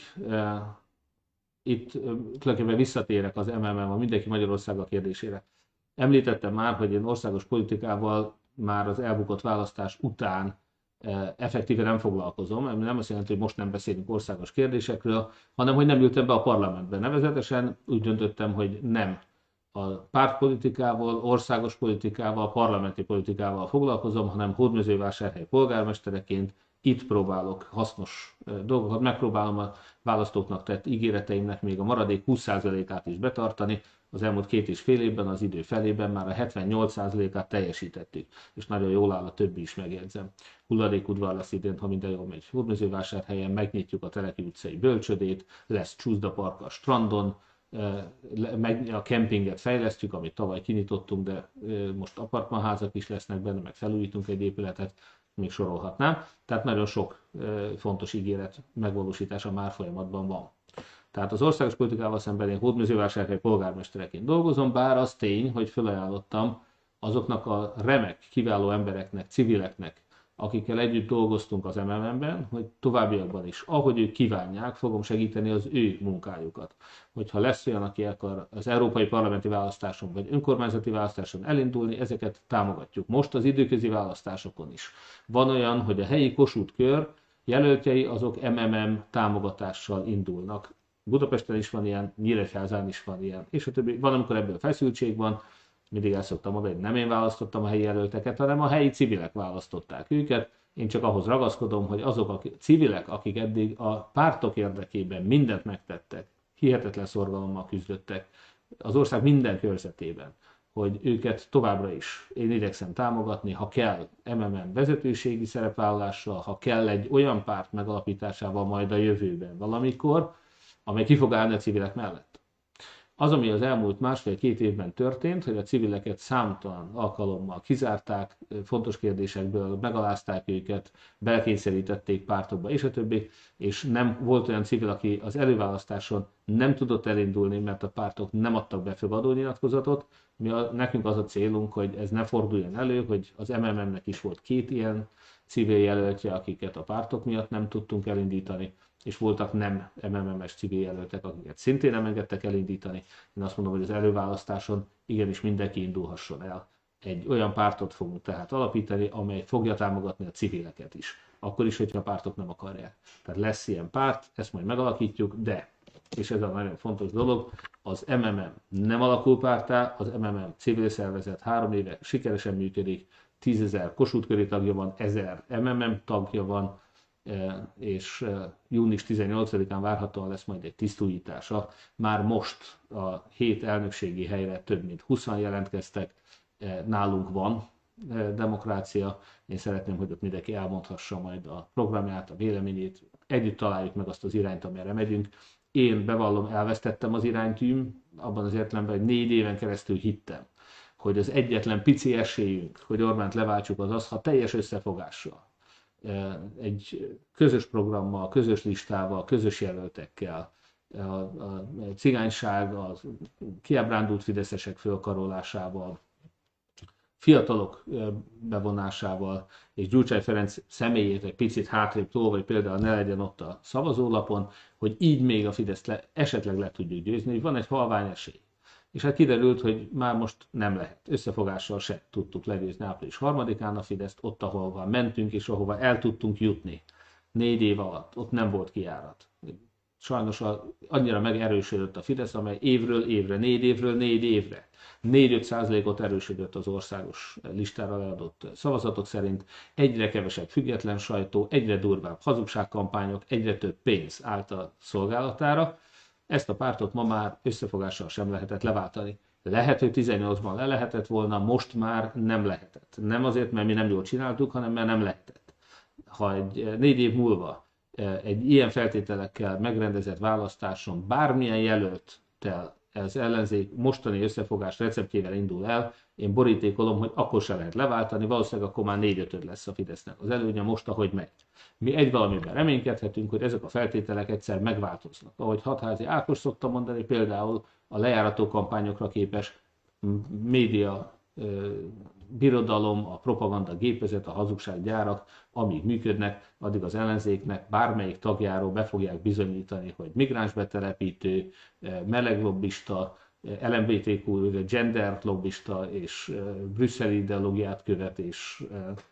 Itt tulajdonképpen visszatérek az em em em, a Mindenki Magyarországa kérdésére. Említettem már, hogy én országos politikával már az elbukott választás után effektíven nem foglalkozom, ami nem azt jelenti, hogy most nem beszélünk országos kérdésekről, hanem hogy nem ültem be a parlamentbe. Nevezetesen úgy döntöttem, hogy nem a pártpolitikával, országos politikával, parlamenti politikával foglalkozom, hanem Hódmezővásárhely polgármestereként itt próbálok hasznos dolgokat, megpróbálom a választóknak tett ígéreteimnek még a maradék húsz százalékát is betartani. Az elmúlt két és fél évben, az idő felében már a hetvennyolc százalékát teljesítettük, és nagyon jól áll a többi is, megjegyzem. Hulladékudvar lesz idén, ha minden jól megy Hódmezővásárhelyen, megnyitjuk a Teleki utcai bölcsödét, lesz csúszdapark a strandon, a kempinget fejlesztjük, amit tavaly kinyitottunk, de most apartmanházak is lesznek benne, meg felújítunk egy épületet, még sorolhatnám. Tehát nagyon sok fontos ígéret megvalósítása már folyamatban van. Tehát az országos politikával szemben én Hódmezővásárhely polgármestereként dolgozom, bár az tény, hogy felajánlottam azoknak a remek, kiváló embereknek, civileknek, akikkel együtt dolgoztunk az em em em-ben, hogy továbbiakban is, ahogy ők kívánják, fogom segíteni az ő munkájukat. Hogyha lesz olyan, aki akar az európai parlamenti választáson vagy önkormányzati választáson elindulni, ezeket támogatjuk. Most az időközi választásokon is. Van olyan, hogy a helyi Kossuth kör jelöltjei azok em em em támogatással indulnak. Budapesten is van ilyen, Nyíregyházán is van ilyen, és a többi. Van, amikor ebből feszültség van, mindig el szoktam mondani, hogy nem én választottam a helyi jelölteket, hanem a helyi civilek választották őket. Én csak ahhoz ragaszkodom, hogy azok a civilek, akik eddig a pártok érdekében mindent megtettek, hihetetlen szorgalommal küzdöttek az ország minden körzetében, hogy őket továbbra is én igyekszem támogatni, ha kell em em em vezetőségi szerepvállalással, ha kell egy olyan párt megalapításával majd a jövőben valamikor, amely ki fog állni a civilek mellett. Az, ami az elmúlt másfél-két évben történt, hogy a civileket számtalan alkalommal kizárták, fontos kérdésekből megalázták őket, belekényszerítették pártokba, és a többi, és nem volt olyan civil, aki az előválasztáson nem tudott elindulni, mert a pártok nem adtak be fogadónyilatkozatot. Mi a, nekünk az a célunk, hogy ez ne forduljon elő, hogy az em em em-nek is volt két ilyen civil jelöltje, akiket a pártok miatt nem tudtunk elindítani, és voltak nem em em em-es civil jelöltek, akiket szintén nem engedtek elindítani. Én azt mondom, hogy az előválasztáson igenis mindenki indulhasson el. Egy olyan pártot fogunk tehát alapítani, amely fogja támogatni a civileket is. Akkor is, hogyha a pártok nem akarják. Tehát lesz ilyen párt, ezt majd megalakítjuk, de, és ez a nagyon fontos dolog, az em em em nem alakul párttá, az em em em civil szervezet három éve sikeresen működik, tízezer Kossuth köri tagja van, ezer em em em tagja van, és június tizennyolcadikán várhatóan lesz majd egy tisztújítása. Már most a hét elnökségi helyre több mint húszan jelentkeztek, nálunk van demokrácia. Én szeretném, hogy ott mindenki elmondhassa majd a programját, a véleményét, együtt találjuk meg azt az irányt, amire megyünk. Én bevallom, elvesztettem az iránytűm, abban az értelemben, hogy négy éven keresztül hittem, hogy az egyetlen pici esélyünk, hogy Orbánt leváltsuk, az az, ha teljes összefogással, egy közös programmal, közös listával, közös jelöltekkel, a, a cigányság, a kiábrándult fideszesek fölkarolásával, fiatalok bevonásával, és Gyurcsány Ferenc személyét egy picit hátrébb tolva, például ne legyen ott a szavazólapon, hogy így még a Fideszt le, esetleg le tudjuk győzni, hogy van egy halvány esély. És hát kiderült, hogy már most nem lehet. Összefogással se tudtuk legyőzni április harmadikán a Fideszt, ott, ahova mentünk, és ahova el tudtunk jutni. Négy év alatt, ott nem volt kijárat. Sajnos a, annyira megerősödött a Fidesz, amely évről évre, négy évről négy évre, négy-öt százalékot erősödött az országos listára leadott szavazatok szerint, egyre kevesebb független sajtó, egyre durvább hazugságkampányok, egyre több pénz állt a szolgálatára. Ezt a pártot ma már összefogással sem lehetett leváltani. Lehet, hogy tizennyolcban le lehetett volna, most már nem lehetett. Nem azért, mert mi nem jól csináltuk, hanem mert nem lehetett. Ha egy négy év múlva egy ilyen feltételekkel megrendezett választáson bármilyen jelölttel az ellenzék mostani összefogás receptjével indul el, én borítékolom, hogy akkor se lehet leváltani, valószínűleg akkor már négy-ötöd lesz a Fidesznek az előnye most, ahogy megy. Mi egy valamiben reménykedhetünk, hogy ezek a feltételek egyszer megváltoznak. Ahogy Hatházi Ákos szokta mondani, például a lejárató kampányokra képes média birodalom, a propaganda gépezet, a hazugsággyárak, amíg működnek, addig az ellenzéknek bármelyik tagjáról be fogják bizonyítani, hogy migráns betelepítő, meleglobbista, el em bé té kú, gender lobbista és brüsszeli ideológiát követ, és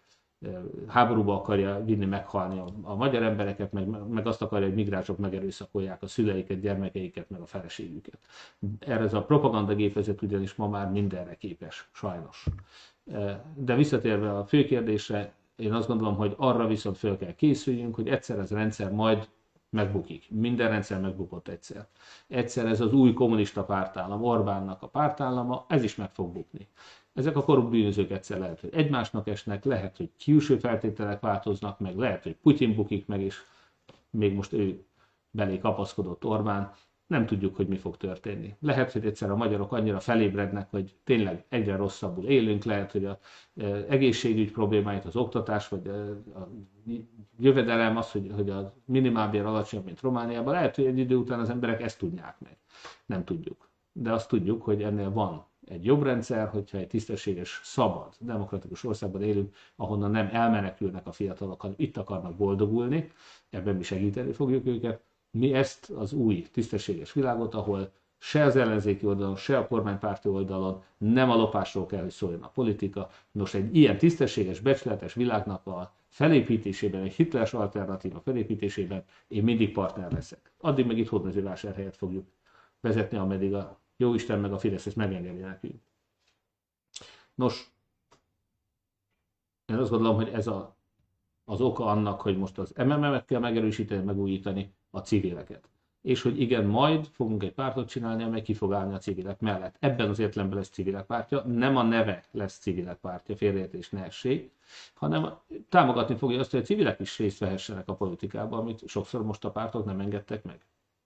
háborúba akarja vinni, meghalni a, a magyar embereket, meg, meg azt akarja, hogy migránsok megerőszakolják a szüleiket, gyermekeiket, meg a feleségüket. Erre ez a propagandagépezet ugyanis ma már mindenre képes, sajnos. De visszatérve a fő kérdésre, én azt gondolom, hogy arra viszont fel kell készüljünk, hogy egyszer ez a rendszer majd megbukik. Minden rendszer megbukott egyszer. Egyszer ez az új kommunista pártállam, Orbánnak a pártállama, ez is meg fog bukni. Ezek a korrupt bűnözők egyszer lehet, hogy egymásnak esnek, lehet, hogy külső feltételek változnak meg, lehet, hogy Putyin bukik meg, és még most ő belé kapaszkodott Orbán. Nem tudjuk, hogy mi fog történni. Lehet, hogy egyszer a magyarok annyira felébrednek, hogy tényleg egyre rosszabbul élünk, lehet, hogy az egészségügy problémáit, az oktatás, vagy a jövedelem, az, hogy, hogy a minimálbér alacsonyabb, mint Romániában, lehet, hogy egy idő után az emberek ezt tudják meg. Nem tudjuk. De azt tudjuk, hogy ennél van egy jobb rendszer, hogyha egy tisztességes, szabad, demokratikus országban élünk, ahonnan nem elmenekülnek a fiatalok, hanem itt akarnak boldogulni, ebben mi segíteni fogjuk őket. Mi ezt az új, tisztességes világot, ahol se az ellenzéki oldalon, se a kormánypárti oldalon nem a lopásról kell, hogy szóljon a politika. Nos, egy ilyen tisztességes, becsületes világnak a felépítésében, egy hiteles alternatíva felépítésében én mindig partner leszek. Addig meg itt Hódmezővásárhelyet fogjuk vezetni, ameddig a Jóisten meg a Fidesz ezt megengedi nekünk. Nos, én azt gondolom, hogy ez a, az oka annak, hogy most az em em em-et kell megerősíteni, megújítani, a civileket. És hogy igen, majd fogunk egy pártot csinálni, amely ki fog állni a civilek mellett. Ebben az értelemben lesz civilek pártja, nem a neve lesz civilek pártja, félreértés ne essék, hanem támogatni fogja azt, hogy a civilek is részt vehessenek a politikában, amit sokszor most a pártok nem engedtek meg.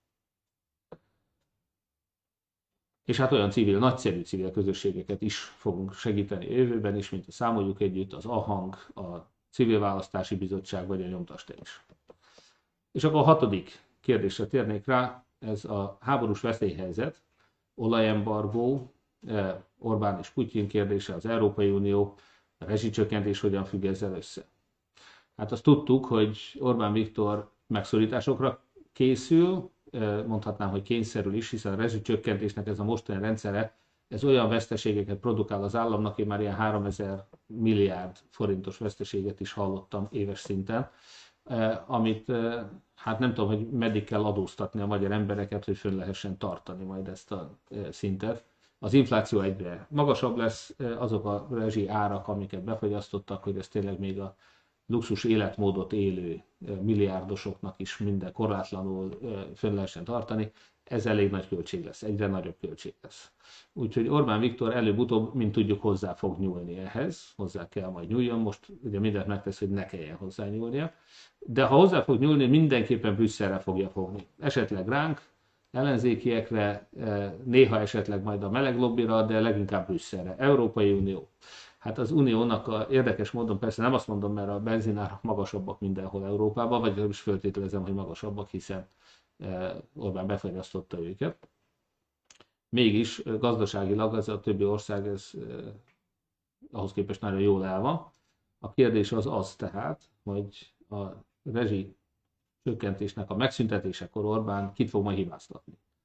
És hát olyan civil, nagyszerű civil közösségeket is fogunk segíteni a jövőben is, mint a Számoljuk Együtt, az AHANG, a Civil Választási Bizottság vagy a Nyomtasd El is. És akkor a hatodik kérdésre térnék rá, ez a háborús veszélyhelyzet, olajembargó, Orbán és Putyin kérdése, az Európai Unió, a rezsicsökkentés hogyan függ ezzel össze. Hát azt tudtuk, hogy Orbán Viktor megszorításokra készül, mondhatnám, hogy kényszerül is, hiszen a rezsicsökkentésnek ez a mostani rendszere, ez olyan veszteségeket produkál az államnak, én már ilyen háromezer milliárd forintos veszteséget is hallottam éves szinten, amit hát nem tudom, hogy meddig kell adóztatni a magyar embereket, hogy fönn lehessen tartani majd ezt a szintet. Az infláció egyre magasabb lesz, azok a rezsi árak, amiket befogyasztottak, hogy ez tényleg még a luxus életmódot élő milliárdosoknak is minden korlátlanul fönn lehessen tartani, ez elég nagy költség lesz, egyre nagyobb költség lesz. Úgyhogy Orbán Viktor előbb-utóbb, mint tudjuk, hozzá fog nyúlni ehhez, hozzá kell majd nyúljon, most ugye mindent megtesz, hogy ne kelljen hozzá nyúlnia, de ha hozzá fog nyúlni, mindenképpen Brüsszelre fogja fogni. Esetleg ránk, ellenzékiekre, néha esetleg majd a meleg lobbira, de leginkább Brüsszelre. Európai Unió. Hát az uniónak a érdekes módon, persze nem azt mondom, mert a benzinárak magasabbak mindenhol Európában, vagy nem is feltételezem, hogy magasabbak, hiszen Orbán befagyasztotta őket. Mégis gazdaságilag az a többi ország ez ahhoz képest nagyon jól el van. A kérdés az az tehát, hogy a rezsi csökkentésnek a megszüntetésekor Orbán kit fog majd hibáztatni.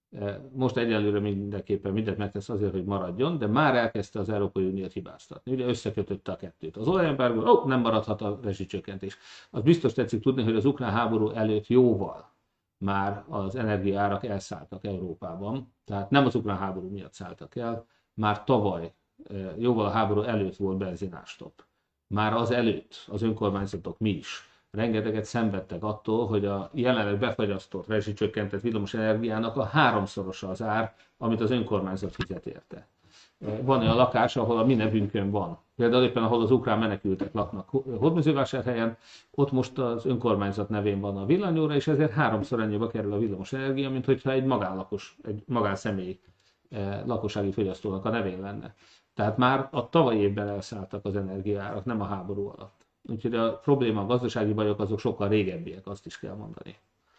Most egyelőre mindenképpen mindent megtesz azért, hogy maradjon, de már elkezdte az Európai Uniót hibáztatni. Ugye összekötötte a kettőt. Az olajembargó, ó, nem maradhat a rezsicsökkentés. Az biztos tetszik tudni, hogy az ukrán háború előtt jóval már az energiaárak elszálltak Európában. Tehát nem az ukrán háború miatt szálltak el, már tavaly, jóval a háború előtt volt benzinástop. Már az előtt az önkormányzatok, mi is rengeteget szenvedtek attól, hogy a jelenleg befagyasztott rezsicsökkentett villamos energiának a háromszorosa az ár, amit az önkormányzat fizet érte. Van olyan lakás, ahol a mi nevünkön van. Például éppen ahol az ukrán menekültek laknak Hódmezővásárhelyen, ott most az önkormányzat nevén van a villanyóra, és ezért háromszor annyiba kerül a villamos energia, mint hogyha egy magánlakos, egy magánszemély lakossági fogyasztónak a nevén lenne. Tehát már a tavalyi évben elszálltak az energiaárak, nem a háború alatt. Úgyhogy a probléma, a gazdasági bajok azok sokkal régebbiek, azt is kell mondani.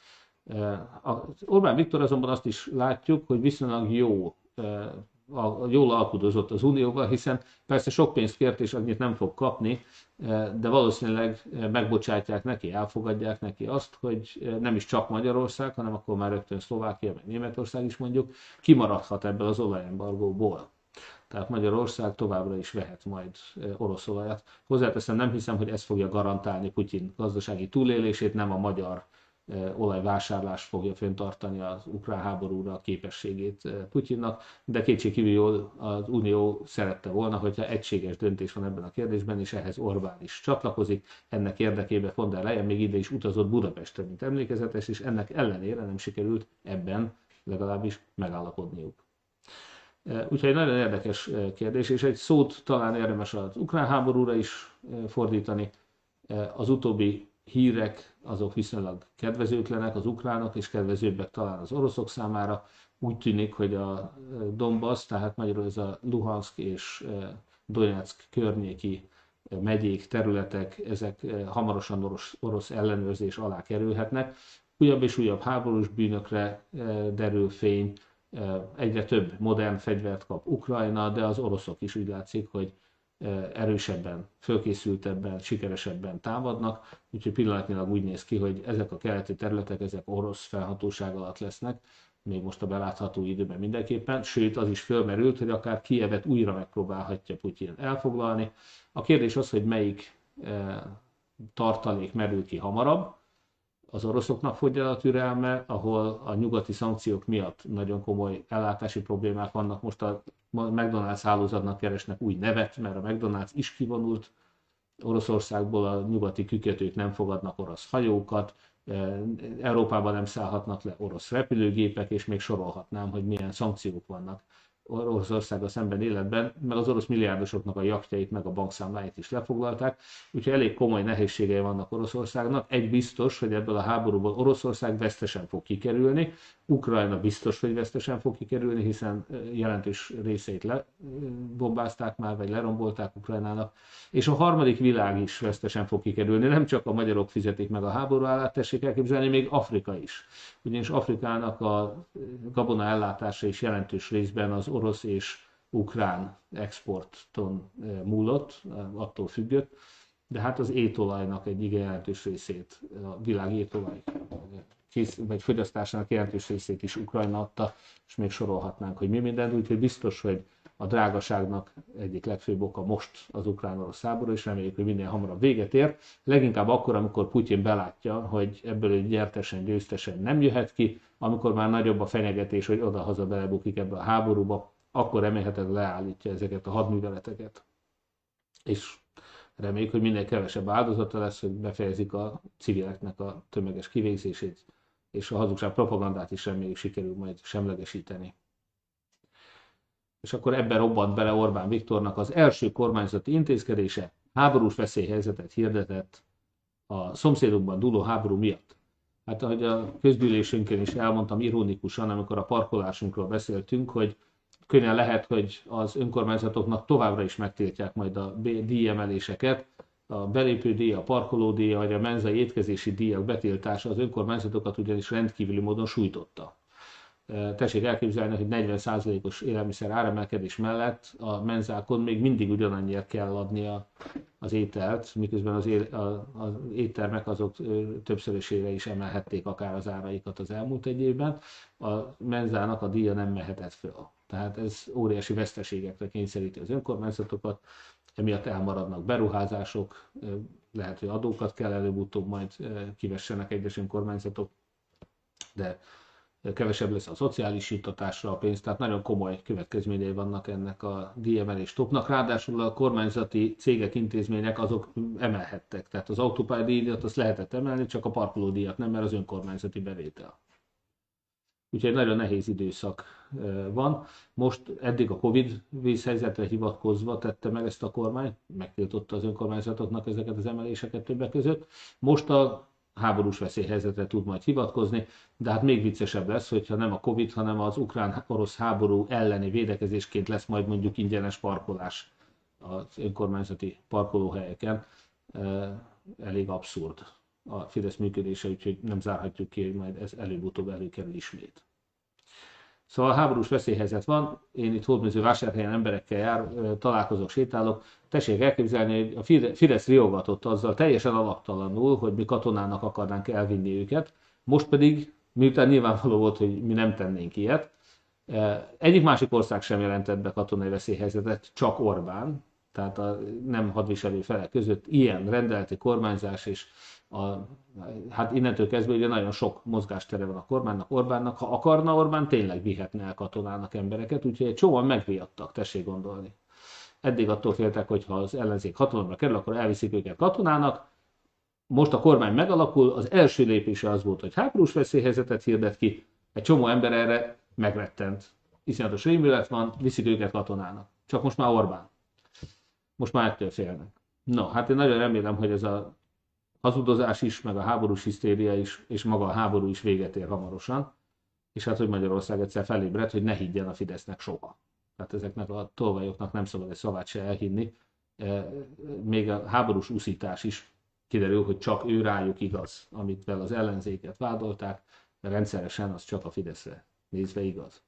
Az Orbán Viktor azonban azt is látjuk, hogy viszonylag jó, jól alkudozott az Unióval, hiszen persze sok pénzt kért és annyit nem fog kapni, de valószínűleg megbocsátják neki, elfogadják neki azt, hogy nem is csak Magyarország, hanem akkor már rögtön Szlovákia, meg Németország is mondjuk kimaradhat ebből az olajembargóból. Tehát Magyarország továbbra is vehet majd orosz olajat. Hozzáteszem, nem hiszem, hogy ez fogja garantálni Putyin gazdasági túlélését, nem a magyar olajvásárlás fogja fenntartani az ukrán háborúra a képességét Putyinnak, de kétségkívül jól az Unió szerette volna, hogyha egységes döntés van ebben a kérdésben, és ehhez Orbán is csatlakozik. Ennek érdekében von der Leyen még ide is utazott Budapestre, mint emlékezetes, és ennek ellenére nem sikerült ebben legalábbis megállapodniuk. Úgyhogy nagyon érdekes kérdés, és egy szót talán érdemes az ukrán háborúra is fordítani. Az utóbbi hírek azok viszonylag kedvezőtlenek az ukránok, és kedvezőbbek talán az oroszok számára. Úgy tűnik, hogy a Donbass, tehát magyarul ez a Luhansk és Donetsk környéki megyék, területek, ezek hamarosan orosz, orosz ellenőrzés alá kerülhetnek. Újabb és újabb háborús bűnökre derül fény, egyre több modern fegyvert kap Ukrajna, de az oroszok is úgy látszik, hogy erősebben, fölkészültebben, sikeresebben támadnak, úgyhogy pillanatnyilag úgy néz ki, hogy ezek a keleti területek, ezek orosz felhatóság alatt lesznek, még most a belátható időben mindenképpen, sőt az is fölmerült, hogy akár Kijevet újra megpróbálhatja Putyin elfoglalni. A kérdés az, hogy melyik tartalék merül ki hamarabb. Az oroszoknak fogy el a türelme, ahol a nyugati szankciók miatt nagyon komoly ellátási problémák vannak. Most a McDonald's hálózatnak keresnek új nevet, mert a McDonald's is kivonult Oroszországból, a nyugati kikötők nem fogadnak orosz hajókat, Európában nem szállhatnak le orosz repülőgépek, és még sorolhatnám, hogy milyen szankciók vannak Oroszországgal szemben életben, meg az orosz milliárdosoknak a jachtjait, meg a bankszámláit is lefoglalták, úgyhogy elég komoly nehézségei vannak Oroszországnak. Egy biztos, hogy ebből a háborúból Oroszország vesztesen fog kikerülni, Ukrajna biztos, hogy vesztesen fog kikerülni, hiszen jelentős részeit lebombázták már, vagy lerombolták Ukrajnának, és a harmadik világ is vesztesen fog kikerülni, nem csak a magyarok fizetik meg a háború állát, tessék elképzelni, még Afrika is. Ugyanis Afrikának a gabona ellátása is jelentős részben az orosz és ukrán exporton múlott, attól függött, de hát az étolajnak egy igen jelentős részét, a világ étolaj kész, vagy fogyasztásának jelentős részét is Ukrajna adta, és még sorolhatnánk, hogy mi mindent, úgyhogy biztos, hogy a drágaságnak egyik legfőbb oka most az ukrán-orosz háború, és reméljük, hogy minél hamarabb véget ér. Leginkább akkor, amikor Putyin belátja, hogy ebből egy gyertesen, győztesen nem jöhet ki, amikor már nagyobb a fenyegetés, hogy oda-haza belebukik ebbe a háborúba, akkor remélhetőleg leállítja ezeket a hadműveleteket. És reméljük, hogy minél kevesebb áldozata lesz, hogy befejezik a civileknek a tömeges kivégzését, és a hazugság propagandát is reméljük sikerül majd semlegesíteni. És akkor ebben robbant bele Orbán Viktornak az első kormányzati intézkedése, háborús veszélyhelyzetet hirdetett a szomszédokban dúló háború miatt. Hát ahogy a közgyűlésünkön is elmondtam ironikusan, amikor a parkolásunkról beszéltünk, hogy könnyen lehet, hogy az önkormányzatoknak továbbra is megtiltják majd a díjemeléseket, a belépődíj, a parkolódíj, vagy a menzai étkezési díjak betiltása az önkormányzatokat ugyanis rendkívüli módon sújtotta. Tessék elképzelni, hogy negyven százalékos élelmiszer áremelkedés mellett a menzákon még mindig ugyanannyiért kell adni a az ételt, miközben az, é, a, az éttermek azok többszörösére is emelhették akár az áraikat az elmúlt egy évben, a menzának a díja nem mehetett föl. Tehát ez óriási veszteségekre kényszeríti az önkormányzatokat, emiatt elmaradnak beruházások, lehet, hogy adókat kell előbb-utóbb majd kivessenek egyes önkormányzatok, de kevesebb lesz a szociális juttatásra a pénz, tehát nagyon komoly következményei vannak ennek a díjemelés topnak. Ráadásul a kormányzati cégek, intézmények azok emelhettek, tehát az autópálydíjat azt lehetett emelni, csak a parkolódíjat nem, mert az önkormányzati bevétel. Úgyhogy nagyon nehéz időszak van. Most eddig a Covid vészhelyzetre hivatkozva tette meg ezt a kormány, megtiltotta az önkormányzatoknak ezeket az emeléseket többek között. Most a háborús veszélyhelyzetre tud majd hivatkozni, de hát még viccesebb lesz, hogyha nem a Covid, hanem az ukrán-orosz háború elleni védekezésként lesz majd mondjuk ingyenes parkolás az önkormányzati parkolóhelyeken. Elég abszurd a Fidesz működése, úgyhogy nem zárhatjuk ki, hogy majd ez előbb-utóbb előkerül ismét. Szóval háborús veszélyhelyzet van, én itt Hódmezővásárhelyen emberekkel jár, találkozok, sétálok. Tessék elképzelni, hogy a Fidesz riogatott azzal teljesen alaptalanul, hogy mi katonának akarnánk elvinni őket, most pedig, miután nyilvánvaló volt, hogy mi nem tennénk ilyet, egyik másik ország sem jelentett be katonai veszélyhelyzetet, csak Orbán, tehát a nem hadviselő felek között ilyen rendeleti kormányzás, és a, hát innentől kezdve ugye nagyon sok mozgástere van a kormánynak, Orbánnak. Ha akarna, Orbán tényleg vihetne el katonának embereket, úgyhogy egy csomóan megriadtak, tessék gondolni. Eddig attól féltek, hogy ha az ellenzék hatalomra kerül, akkor elviszik őket katonának. Most a kormány megalakul, az első lépése az volt, hogy háborús veszélyhelyzetet hirdet ki, egy csomó ember erre megrettent. Iszonyatos rémület van, viszik őket katonának. Csak most már Orbán. Most már ettől félnek. No, hát én nagyon remélem, hogy ez a hazudozás is, meg a háborús hisztéria is, és maga a háború is véget ér hamarosan, és hát, hogy Magyarország egyszer felébred, hogy ne higgyen a Fidesznek soha. Tehát ezeknek a tolvajoknak nem szabad egy szavát se elhinni. Még a háborús úszítás is kiderül, hogy csak ő rájuk igaz, amit vel az ellenzéket vádolták, de rendszeresen az csak a Fideszre nézve igaz.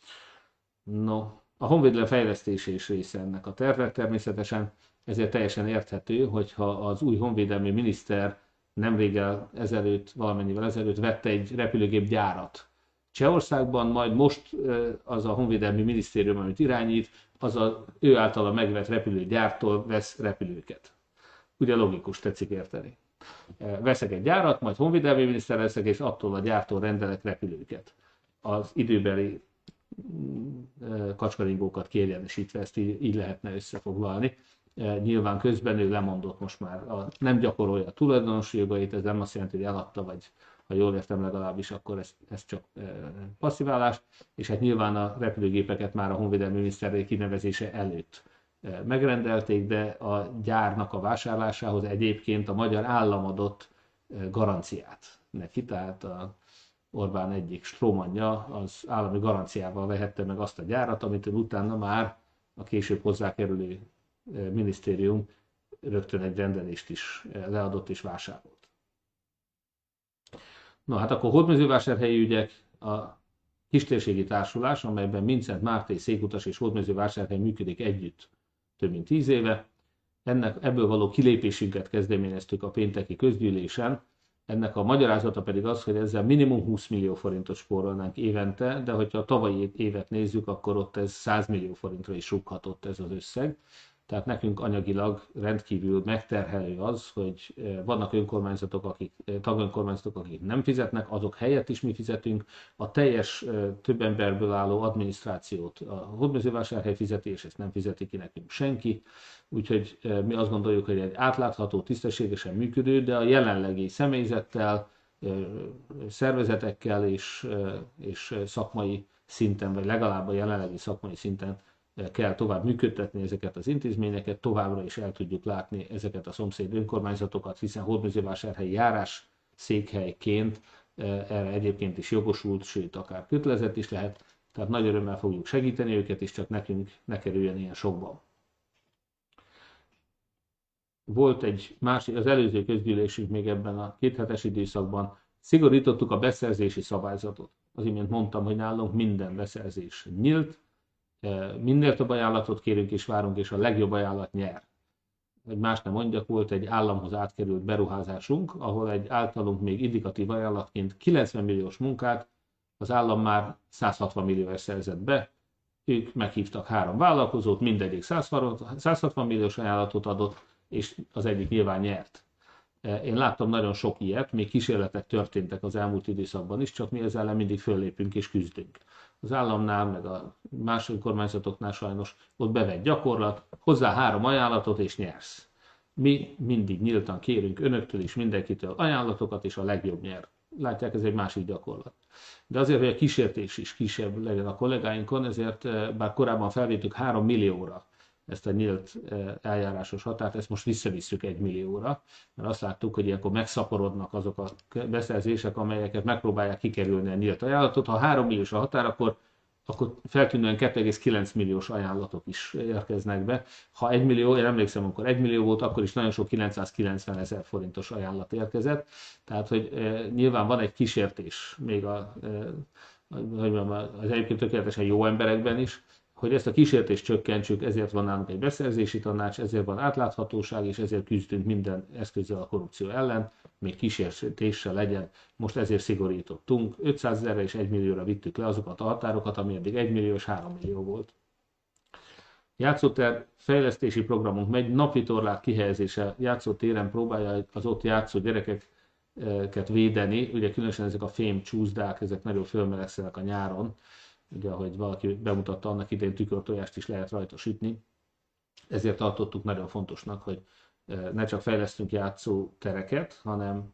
No, a honvédelem fejlesztése is része ennek a tervek természetesen, ezért teljesen érthető, hogyha az új honvédelmi miniszter nemréggel ezelőtt, valamennyivel ezelőtt vette egy repülőgép gyárat Csehországban, majd most az a honvédelmi minisztérium, amit irányít, az a ő általa megvett repülőgyártól vesz repülőket. Ugye logikus, tetszik érteni. Veszek egy gyárat, majd honvédelmi miniszter leszek, és attól a gyártól rendelek repülőket. Az időbeli kacskaringókat kiegyenesítve ezt így, így lehetne összefoglalni. Nyilván közben ő lemondott most már, a, nem gyakorolja a tulajdonosi jogait, ez nem azt jelenti, hogy eladta, vagy ha jól értem legalábbis, akkor ez, ez csak e, passziválás, és hát nyilván a repülőgépeket már a honvédelmi miniszter kinevezése előtt e, megrendelték, de a gyárnak a vásárlásához egyébként a magyar állam adott e, garanciát neki, tehát a Orbán egyik strómanja az állami garanciával vehette meg azt a gyárat, amit utána már a később hozzákerülő minisztérium rögtön egy rendelést is leadott és vásárolt. Na hát akkor Hódmezővásárhelyi ügyek, a kistérségi társulás, amelyben Mindszenty Márton, Székutas és Hódmezővásárhely működik együtt több mint tíz éve. Ennek, ebből való kilépésünket kezdeményeztük a pénteki közgyűlésen. Ennek a magyarázata pedig az, hogy ezzel minimum húsz millió forintot spórolnánk évente, de hogyha a tavalyi évet nézzük, akkor ott ez száz millió forintra is rúghatott ez az összeg. Tehát nekünk anyagilag rendkívül megterhelő az, hogy vannak önkormányzatok, akik, tagönkormányzatok, akik nem fizetnek, azok helyett is mi fizetünk. A teljes több emberből álló adminisztrációt a Hódmezővásárhely fizeti, és ezt nem fizeti ki nekünk senki. Úgyhogy mi azt gondoljuk, hogy egy átlátható, tisztességesen működő, de a jelenlegi személyzettel, szervezetekkel és, és szakmai szinten, vagy legalább a jelenlegi szakmai szinten kell tovább működtetni ezeket az intézményeket, továbbra is el tudjuk látni ezeket a szomszéd önkormányzatokat, hiszen Hódmezővásárhelyi járás székhelyként erre egyébként is jogosult, sőt akár kötelezett is lehet, tehát nagy örömmel fogjuk segíteni őket, és csak nekünk ne kerüljön ilyen sokban. Volt egy másik, az előző közgyűlésünk még ebben a kéthetes időszakban, szigorítottuk a beszerzési szabályzatot. Az imént mondtam, hogy nálunk minden beszerzés nyílt, minél több ajánlatot kérünk és várunk, és a legjobb ajánlat nyer. hogy más nem mondjak, volt egy államhoz átkerült beruházásunk, ahol egy általunk még indikatív ajánlatként kilencven milliós munkát az állam már száz hatvan millióért szerzett be, ők meghívtak három vállalkozót, mindegyik száz hatvan milliós ajánlatot adott, és az egyik nyilván nyert. Én láttam nagyon sok ilyet, még kísérletek történtek az elmúlt időszakban is, csak mi ezzel ellen mindig föllépünk és küzdünk. Az államnál, meg a más önkormányzatoknál sajnos ott bevett gyakorlat, hozzá három ajánlatot és nyersz. Mi mindig nyíltan kérünk önöktől is, mindenkitől ajánlatokat, és a legjobb nyer. Látják, ez egy másik gyakorlat. De azért, hogy a kísértés is kisebb legyen a kollégáinkon, ezért bár korábban felvétük három millióra ezt a nyílt eljárásos határt, ezt most visszavisszük egy millióra, mert azt láttuk, hogy ilyenkor megszaporodnak azok a beszerzések, amelyeket megpróbálják kikerülni a nyílt ajánlatot. Ha három milliós a határ, akkor, akkor feltűnően kettő egész kilenc milliós ajánlatok is érkeznek be. Ha egy millió, én emlékszem, amikor egy millió volt, akkor is nagyon sok kilencszázkilencven ezer forintos ajánlat érkezett. Tehát, hogy e, nyilván van egy kísértés még a, e, hogy mondjam, az egyébként tökéletesen jó emberekben is, hogy ezt a kísértést csökkentsük, ezért van nálunk egy beszerzési tanács, ezért van átláthatóság, és ezért küzdünk minden eszközzel a korrupció ellen, még kísértéssel legyen. Most ezért szigorítottunk. ötszázezerre és egy millióra vittük le azokat a határokat, ami eddig egy millió és három millió volt. Játszótér fejlesztési programunk megy, napi torlák kihelyezése játszótéren próbálja az ott játszó gyerekeket védeni, ugye különösen ezek a fém csúszdák, ezek nagyon fölmelegszenek a nyáron, ugye, ahogy valaki bemutatta, annak idején tükörtojást is lehet rajta sütni. Ezért tartottuk nagyon fontosnak, hogy ne csak fejlesztünk játszótereket, hanem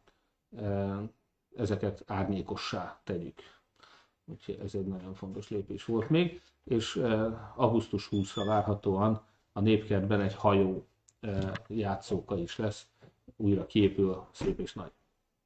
ezeket árnyékossá tegyük. Úgyhogy ez egy nagyon fontos lépés volt még, és augusztus huszadikán várhatóan a Népkertben egy hajó játszóka is lesz, újra kiépül, szép és nagy.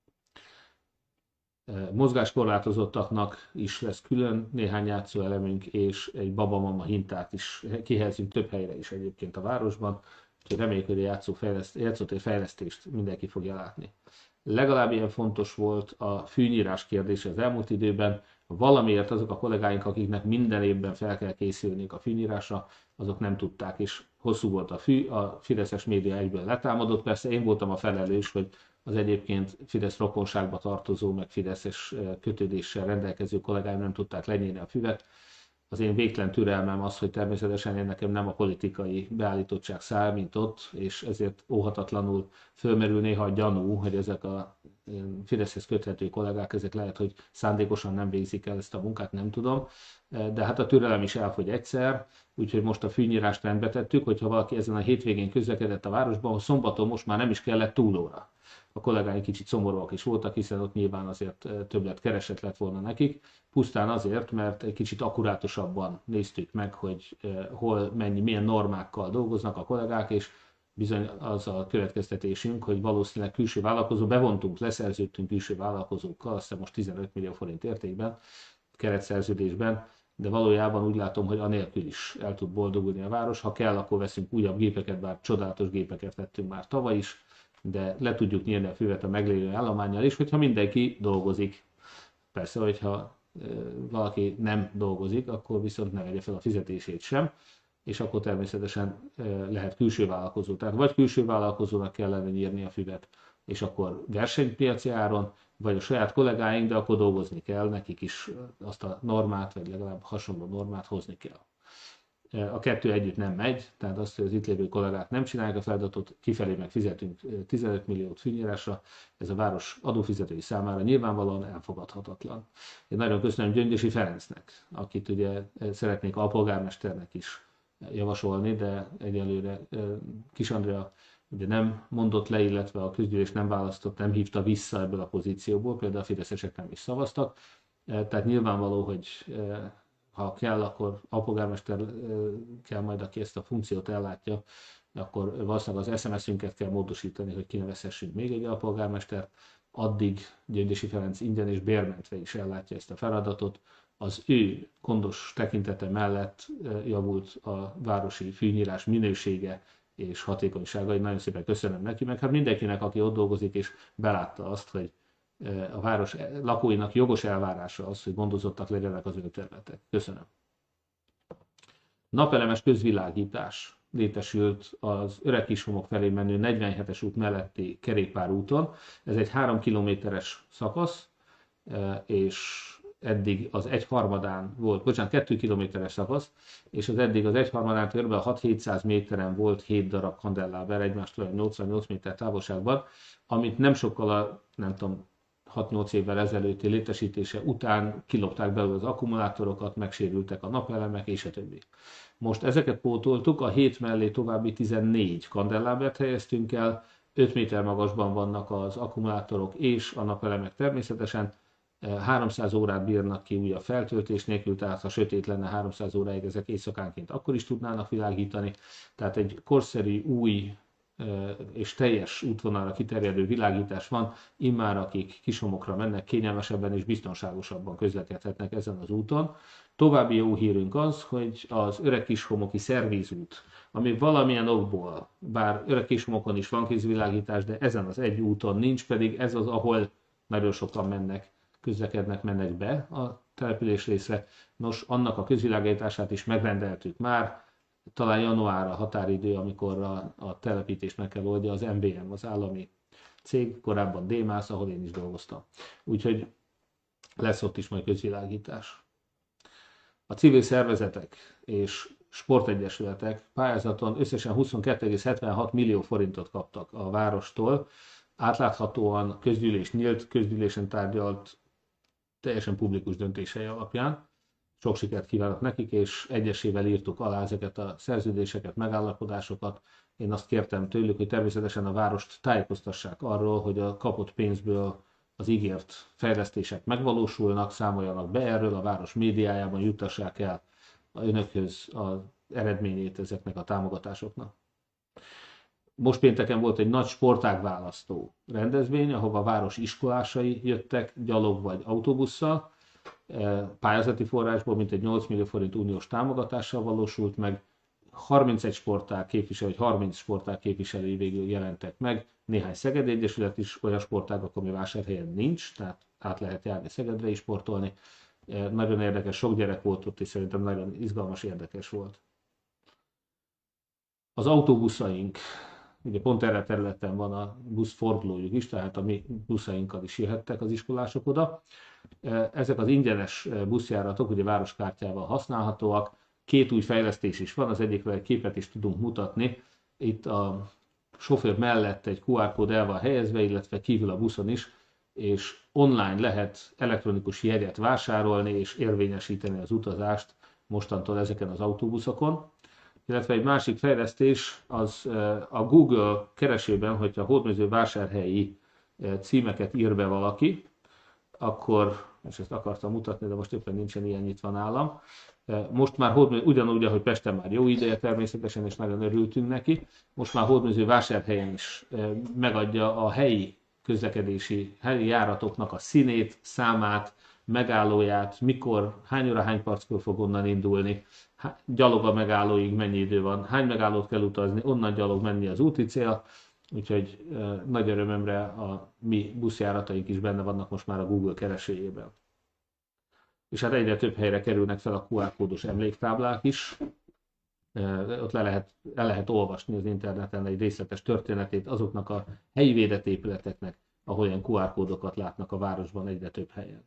Mozgáskorlátozottaknak is lesz külön néhány játszóelemünk, és egy babamama hintát is kihelyezünk több helyre is egyébként a városban, úgyhogy reméljük, hogy a játszótér fejlesztést mindenki fogja látni. Legalább ilyen fontos volt a fűnyírás kérdése az elmúlt időben. Valamiért azok a kollégáink, akiknek minden évben fel kell készülniük a fűnyírásra, azok nem tudták, és hosszú volt a fű, a fideszes média egyből letámadott. Persze én voltam a felelős, hogy az egyébként Fidesz rokonságba tartozó, meg fideszes kötődéssel rendelkező kollégáim nem tudták lenyírni a füvet. Az én végtelen türelmem az, hogy természetesen én nekem nem a politikai beállítottság számított, és ezért óhatatlanul fölmerül néha a gyanú, hogy ezek a Fideszhez köthető kollégák, ezek lehet, hogy szándékosan nem végzik el ezt a munkát, nem tudom. De hát a türelem is elfogy egyszer, úgyhogy most a fűnyírást rendbe tettük, hogyha valaki ezen a hétvégén közlekedett a városban, szombaton most már nem is kellett túlóra. A kollégáink kicsit szomorúak is voltak, hiszen ott nyilván azért többlet keresett lett volna nekik, pusztán azért, mert egy kicsit akkurátosabban néztük meg, hogy hol, mennyi, milyen normákkal dolgoznak a kollégák, és bizony az a következtetésünk, hogy valószínűleg külső vállalkozó, bevontunk, leszerződtünk külső vállalkozókkal, azt hiszem most tizenöt millió forint értékben, keretszerződésben, de valójában úgy látom, hogy anélkül is el tud boldogulni a város. Ha kell, akkor veszünk újabb gépeket, bár csodálatos gépeket vettünk már tavaly is, de le tudjuk nyírni a füvet a meglévő állománnyal is, hogyha mindenki dolgozik. Persze, hogyha valaki nem dolgozik, akkor viszont ne vegye fel a fizetését sem, és akkor természetesen lehet külső vállalkozó. Tehát vagy külső vállalkozónak kellene nyírni a füvet, és akkor versenypiaci áron, vagy a saját kollégáink, de akkor dolgozni kell, nekik is azt a normát, vagy legalább hasonló normát hozni kell. A kettő együtt nem megy, tehát azt, hogy az itt lévő kollégák nem csinálják a feladatot, kifelé meg fizetünk tizenöt milliót fűnyírásra, ez a város adófizetői számára nyilvánvalóan elfogadhatatlan. Én nagyon köszönöm Gyöngyösi Ferencnek, akit ugye szeretnék alpolgármesternek is javasolni, de egyelőre Kis Andrea ugye nem mondott le, illetve a közgyűlés nem választott, nem hívta vissza ebből a pozícióból, például a fideszesek nem is szavaztak, tehát nyilvánvaló, hogy ha kell, akkor alpolgármester kell majd, aki ezt a funkciót ellátja, akkor valószínűleg az es em es-ünket kell módosítani, hogy kinevezhessünk még egy alpolgármestert. Addig Gyöngyösi Ferenc ingyen és bérmentve is ellátja ezt a feladatot. Az ő gondos tekintete mellett javult a városi fűnyírás minősége és hatékonysága. Én nagyon szépen köszönöm neki, meg hát mindenkinek, aki ott dolgozik és belátta azt, hogy a város lakóinak jogos elvárása az, hogy gondozottak legyenek az ő területek. Köszönöm. Napelemes közvilágítás. létesült az Öreg-Kishomok felé menő negyvenhetes út melletti kerékpárúton. Ez egy három kilométeres szakasz, és eddig az egyharmadán volt, bocsánat, kettő kilométeres szakasz, és az eddig az egyharmadán kb. hat-hétszáz méteren volt hét darab kandelláber egymástól nyolcvannyolc méter távolságban, amit nem sokkal a, nem tudom, hat-nyolc évvel ezelőtti létesítése után kilopták belőle az akkumulátorokat, megsérültek a napelemek, és a többi. Most ezeket pótoltuk, a hét mellé további tizennégy kandellábert helyeztünk el, öt méter magasban vannak az akkumulátorok és a napelemek természetesen, háromszáz órát bírnak ki újabb feltöltés nélkül, tehát ha sötét lenne háromszáz óráig, ezek éjszakánként akkor is tudnának világítani. Tehát egy korszerű, új és teljes útvonalra kiterjedő világítás van, immár akik Kishomokra mennek, kényelmesebben és biztonságosabban közlekedhetnek ezen az úton. További jó hírünk az, hogy az Öreg-Kishomoki szervízút, ami valamilyen okból, bár Öreg-Kishomokon is van kézvilágítás, de ezen az egy úton nincs, pedig ez az, ahol nagyon sokan mennek, közlekednek, mennek be a település részre. Nos, annak a közvilágítását is megrendeltük már, talán január a határidő, amikor a, a telepítést meg kell oldja az em bé em, az állami cég, korábban Démász, ahol én is dolgoztam. Úgyhogy lesz ott is majd közvilágítás. A civil szervezetek és sportegyesületek pályázaton összesen huszonkettő egész hetvenhat millió forintot kaptak a várostól, átláthatóan közgyűlés nyílt, közgyűlésen tárgyalt, teljesen publikus döntései alapján. Sok sikert kívánok nekik, és egyesével írtuk alá ezeket a szerződéseket, megállapodásokat. Én azt kértem tőlük, hogy természetesen a várost tájékoztassák arról, hogy a kapott pénzből az ígért fejlesztések megvalósulnak, számoljanak be erről, a város médiájában juttassák el önökhöz az eredményét ezeknek a támogatásoknak. Most pénteken volt egy nagy sportágválasztó rendezvény, ahova a város iskolásai jöttek gyalog vagy autóbusszal. Pályázati forrásból mintegy nyolc millió forint uniós támogatással valósult meg. harmincegy sportág képviselő, vagy harminc sportág képviselői végül jelentek meg. Néhány Szegedi Egyesület is, olyan sportágak, ami Vásárhelyen nincs, tehát át lehet járni Szegedre is sportolni. Nagyon érdekes, sok gyerek volt ott, és szerintem nagyon izgalmas, érdekes volt. Az autóbuszaink, ugye pont erre a területen van a buszfordulójuk is, tehát a mi buszainkkal is jöhettek az iskolások oda. Ezek az ingyenes buszjáratok ugye városkártyával használhatóak. Két új fejlesztés is van, az egyikről egy képet is tudunk mutatni. Itt a sofőr mellett egy kú ár kód el van helyezve, illetve kívül a buszon is, és online lehet elektronikus jegyet vásárolni és érvényesíteni az utazást mostantól ezeken az autóbuszokon. Illetve egy másik fejlesztés az a Google keresőben, hogyha hódmezővásárhelyi címeket ír be valaki, akkor, és ezt akartam mutatni, de most éppen nincsen ilyen nyitva nálam, most már Hódmező, ugyanúgy, ahogy Pesten már jó ideje természetesen, és nagyon örültünk neki, most már Hódmezővásárhelyen is megadja a helyi közlekedési, helyi járatoknak a színét, számát, megállóját, mikor, hány óra, hány perckor fog onnan indulni, gyalog a megállóig mennyi idő van, hány megállót kell utazni, onnan gyalog menni az úti cél, úgyhogy e, nagy örömömre a mi buszjárataink is benne vannak most már a Google keresőjében. És hát egyre több helyre kerülnek fel a kú ár kódos emléktáblák is, e, ott le lehet, le lehet olvasni az interneten egy részletes történetét azoknak a helyi védett épületeknek, ahol ilyen kú ár kódokat látnak a városban egyre több helyen.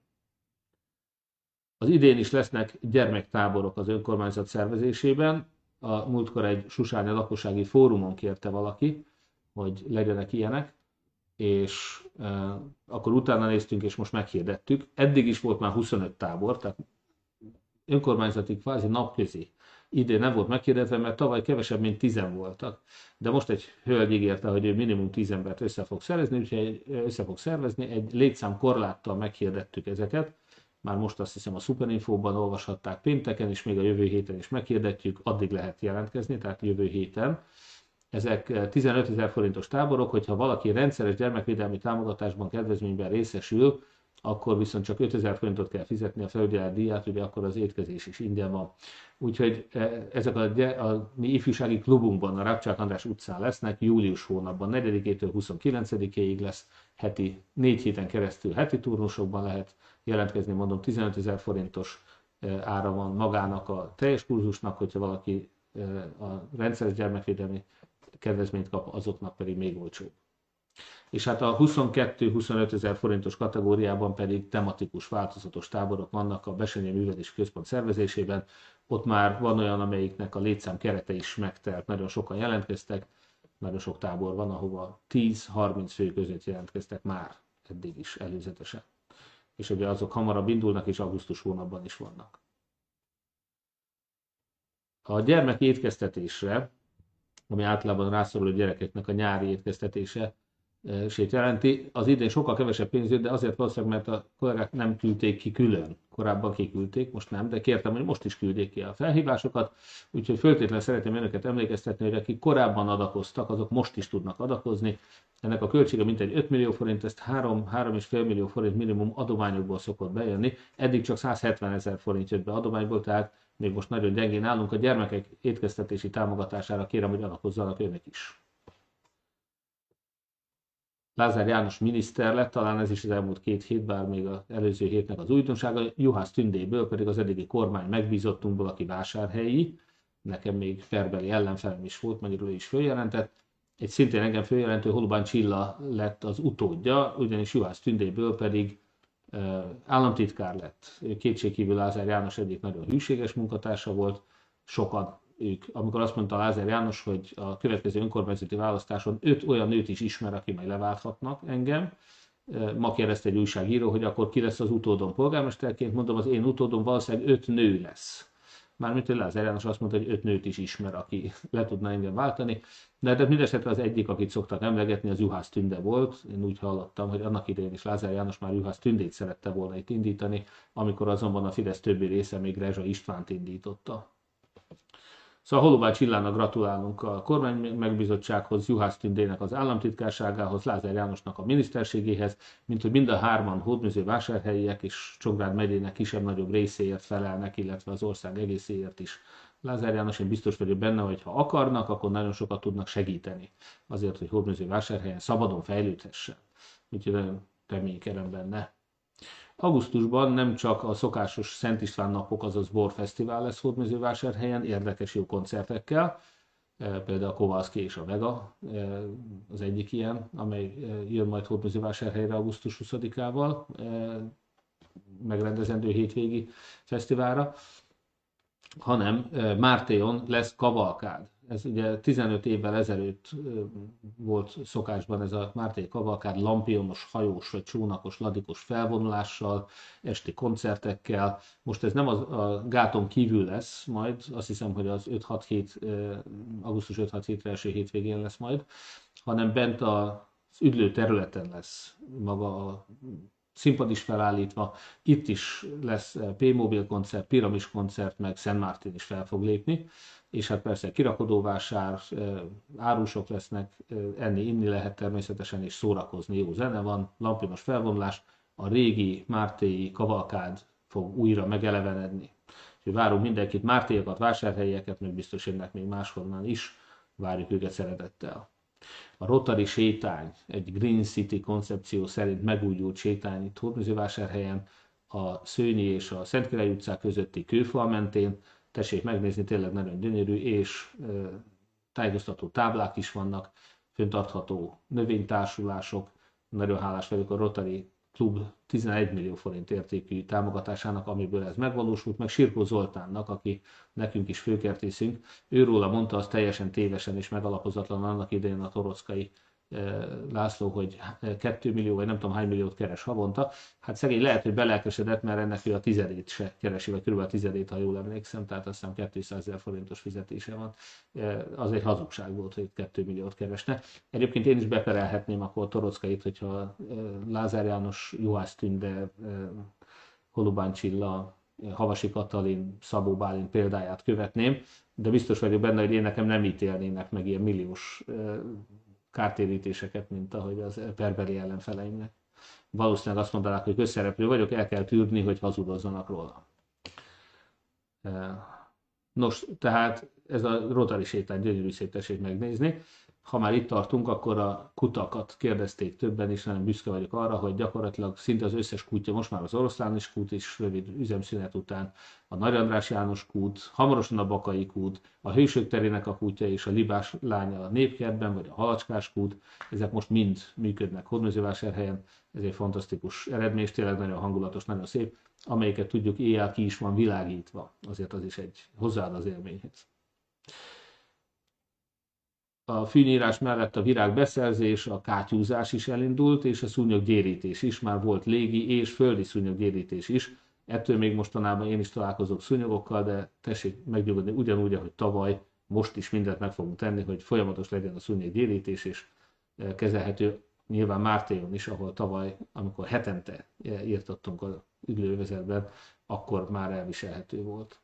Az idén is lesznek gyermektáborok az önkormányzat szervezésében. A múltkor egy Susáni lakossági fórumon kérte valaki, hogy legyenek ilyenek, és e, akkor utána néztünk, és most meghirdettük. Eddig is volt már huszonöt tábor, tehát önkormányzati kvázi napközi. Idén nem volt meghirdetve, mert tavaly kevesebb, mint tízen voltak. De most egy hölgy ígérte, hogy ő minimum tíz embert össze fog szervezni, úgyhogy össze fog szervezni. Egy létszám korláttal meghirdettük ezeket. Már most azt hiszem a Superinfóban olvashatták pénteken, és még a jövő héten is meghirdetjük, addig lehet jelentkezni, tehát jövő héten. Ezek tizenötezer forintos táborok, hogyha valaki rendszeres gyermekvédelmi támogatásban, kedvezményben részesül, akkor viszont csak ötezer forintot kell fizetni a felügyelet díját, ugye akkor az étkezés is ingyen van. Úgyhogy ezek a, a mi ifjúsági klubunkban, a Rákcsák András utcán lesznek, július hónapban, negyedikétől huszonkilencedikéig lesz, heti, négy héten keresztül heti turnusokban lehet jelentkezni, mondom, tizenötezer forintos ára van magának a teljes kurzusnak, hogyha valaki a rendszeres gyermekvédelmi kedvezményt kap, azoknak pedig még olcsóbb. És hát a huszonkettő-huszonöt ezer forintos kategóriában pedig tematikus változatos táborok vannak a Bessenyei Művelési Központ szervezésében. Ott már van olyan, amelyiknek a létszám kerete is megtelt, nagyon sokan jelentkeztek, nagyon sok tábor van, ahova tíz-harminc fő között jelentkeztek már eddig is előzetesen. És ugye azok hamarabb indulnak, és augusztus hónapban is vannak. A gyermek étkeztetésre, ami általában rászoruló gyerekeknek a nyári étkeztetése, sét jelenti. Az idén sokkal kevesebb pénz jött, de azért valószínűleg, mert a kollégák nem küldték ki külön. Korábban kiküldték, most nem, de kértem, hogy most is küldjék ki a felhívásokat. Úgyhogy föltétlenül szeretném önöket emlékeztetni, hogy akik korábban adakoztak, azok most is tudnak adakozni. Ennek a költsége mintegy öt millió forint, ezt három-három egész öt millió forint minimum adományokból szokott bejönni. Eddig csak százhetven ezer forint jött be adományból, tehát még most nagyon gyengén állunk. A gyermekek étkeztetési támogatására kérem, hogy adakozzanak önök is. Lázár János miniszter lett, talán ez is az elmúlt két hét, bár még az előző hétnek az újdonsága, Juhász Tündéből pedig az eddigi kormány megbízottunkból, aki vásárhelyi, nekem még perbeli ellenfelem is volt, magyarul is följelentett, egy szintén engem följelentő Holubán Csilla lett az utódja, ugyanis Juhász Tündéből pedig uh, államtitkár lett. Kétségkívül Lázár János egyik nagyon hűséges munkatársa volt, sokan ők, amikor azt mondta Lázár János, hogy a következő önkormányzati választáson öt olyan nőt is ismer, aki majd leválthatnak engem. Ma kérdezte egy újságíró, hogy akkor ki lesz az utódom polgármesterként, mondom, az én utódom valószínűleg öt nő lesz. Mármint, hogy Lázár János azt mondta, hogy öt nőt is ismer, aki le tudna engem váltani. De, de mindesetre az egyik, akit szoktak emlegetni, az Juhász Tünde volt. Én úgy hallottam, hogy annak idején is Lázár János már Juhász Tündét szerette volna itt indítani, amikor azonban a Fidesz többi része még Rezsa Istvánt indította. Szóval Holubán Csillának gratulálunk a kormány megbízottsághoz, Juhász Tündének az államtitkárságához, Lázár Jánosnak a miniszterségéhez, mint hogy mind a hárman hódmezővásárhelyiek és Csongrád megyének kisebb-nagyobb részéért felelnek, illetve az ország egészéért is. Lázár János, én biztos vagyok benne, hogy ha akarnak, akkor nagyon sokat tudnak segíteni azért, hogy Hódmezővásárhelyen szabadon fejlődhessen. Úgyhogy nagyon reménykedem benne. Augusztusban nem csak a szokásos Szent István napok, azaz borfesztivál lesz Hódmezővásárhelyen, érdekes jó koncertekkel, például a Kowalski és a Vega az egyik ilyen, amely jön majd Hódmezővásárhelyre augusztus huszadikával, megrendezendő hétvégi fesztiválra, hanem Mártéon lesz kavalkád. Ez ugye tizenöt évvel ezelőtt volt szokásban ez a Mártéi kavalkád lampionos, hajós vagy csónakos, ladikos felvonulással, esti koncertekkel. Most ez nem az, a gáton kívül lesz majd, azt hiszem, hogy az öt-hat hét, augusztus öt-hat hétre első hétvégén lesz majd, hanem bent az üdlő területen lesz maga a színpad is felállítva. Itt is lesz P-mobil koncert, Piramis koncert, meg Szent Mártin is fel fog lépni. És hát persze kirakodóvásár, árusok lesznek, enni, inni lehet természetesen, és szórakozni, jó zene van, lampinos felvonulás, a régi mártéi kavalkád fog újra megelevenedni. Úgyhogy várunk mindenkit, mártéiakat, vásárhelyieket, meg biztos jönnek még máshonnan is, várjuk őket szeretettel. A Rotary sétány, egy Green City koncepció szerint megújult sétány itt Hódmezővásárhelyen, a Szőnyi és a Szentkirály utcák közötti kőfal mentén. Tessék megnézni, tényleg nagyon gyönyörű, és e, tájékoztató táblák is vannak, fenntartható növénytársulások. Nagyon hálás vagyok a Rotary Klub tizenegy millió forint értékű támogatásának, amiből ez megvalósult, meg Sirkó Zoltánnak, aki nekünk is főkertészünk. Őróla mondta azt teljesen tévesen és megalapozatlan annak idején a Torockai László, hogy két millió, vagy nem tudom hány milliót keres havonta. Hát szegény lehet, hogy belelkesedett, mert ennek ő a tizedét se keresi, vagy körülbelül a tizedét, ha jól emlékszem, tehát azt hiszem kétszázezer forintos fizetése van. Az egy hazugság volt, hogy két milliót keresne. Egyébként én is beperelhetném akkor Torockait, hogyha Lázár János, Juhász Tünde, Holubán Csilla, Havasi Katalin, Szabó Bálint példáját követném, de biztos vagyok benne, hogy én nekem nem ítélnének meg ilyen milliós kártérítéseket, mint ahogy az perbeli ellenfeleimnek. Valószínűleg azt mondanák, hogy közszereplő vagyok, el kell tűrni, hogy hazudozzanak róla. Nos, tehát ez a Rotary sétány, gyönyörű szép, tessék megnézni. Ha már itt tartunk, akkor a kutakat kérdezték többen, és nagyon büszke vagyok arra, hogy gyakorlatilag szinte az összes kútja, most már az Oroszlánis kút is rövid üzemszünet után, a Nagy András János kút, hamarosan a Bakai kút, a Hősök terének a kútja és a Libás lánya a Népkertben, vagy a Halacskás kút, ezek most mind működnek Hódmezővásárhelyen, ez egy fantasztikus eredmény, és tényleg nagyon hangulatos, nagyon szép, amelyiket tudjuk éjjel ki is van világítva, azért az is egy hozzáad az élményhez. A fűnyírás mellett a virágbeszerzés, a kátyúzás is elindult, és a szúnyoggyérítés is, már volt légi és földi szúnyoggyérítés is. Ettől még mostanában én is találkozok szúnyogokkal, de tessék megnyugodni ugyanúgy, ahogy tavaly, most is mindent meg fogunk tenni, hogy folyamatos legyen a szúnyoggyérítés, és kezelhető nyilván Mártéjon is, ahol tavaly, amikor hetente írtottunk az üdülővezetben, akkor már elviselhető volt.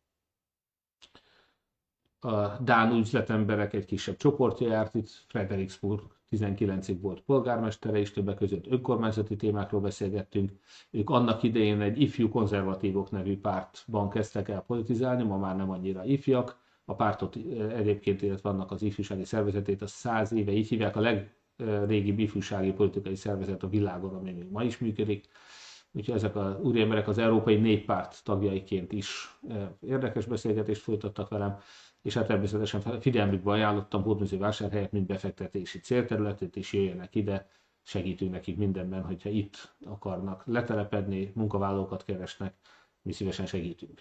A dán üzletemberek egy kisebb csoportja járt itt, Frederiksburg tizenkilencig volt polgármestere, és többek között önkormányzati témákról beszélgettünk. Ők annak idején egy ifjú konzervatívok nevű pártban kezdtek el politizálni, ma már nem annyira ifjak. A pártot egyébként, illetve vannak az ifjúsági szervezetét, a száz éve így hívják, a legrégibb ifjúsági politikai szervezet a világon, ami még ma is működik. Úgyhogy ezek az úriemberek az Európai Néppárt tagjaiként is érdekes beszélgetést folytattak velem, és hát természetesen figyelmükbe ajánlottam Hódmezővásárhelyet, mint befektetési célterületet, és jöjjenek ide, segítünk nekik mindenben, hogyha itt akarnak letelepedni, munkavállalókat keresnek, mi szívesen segítünk.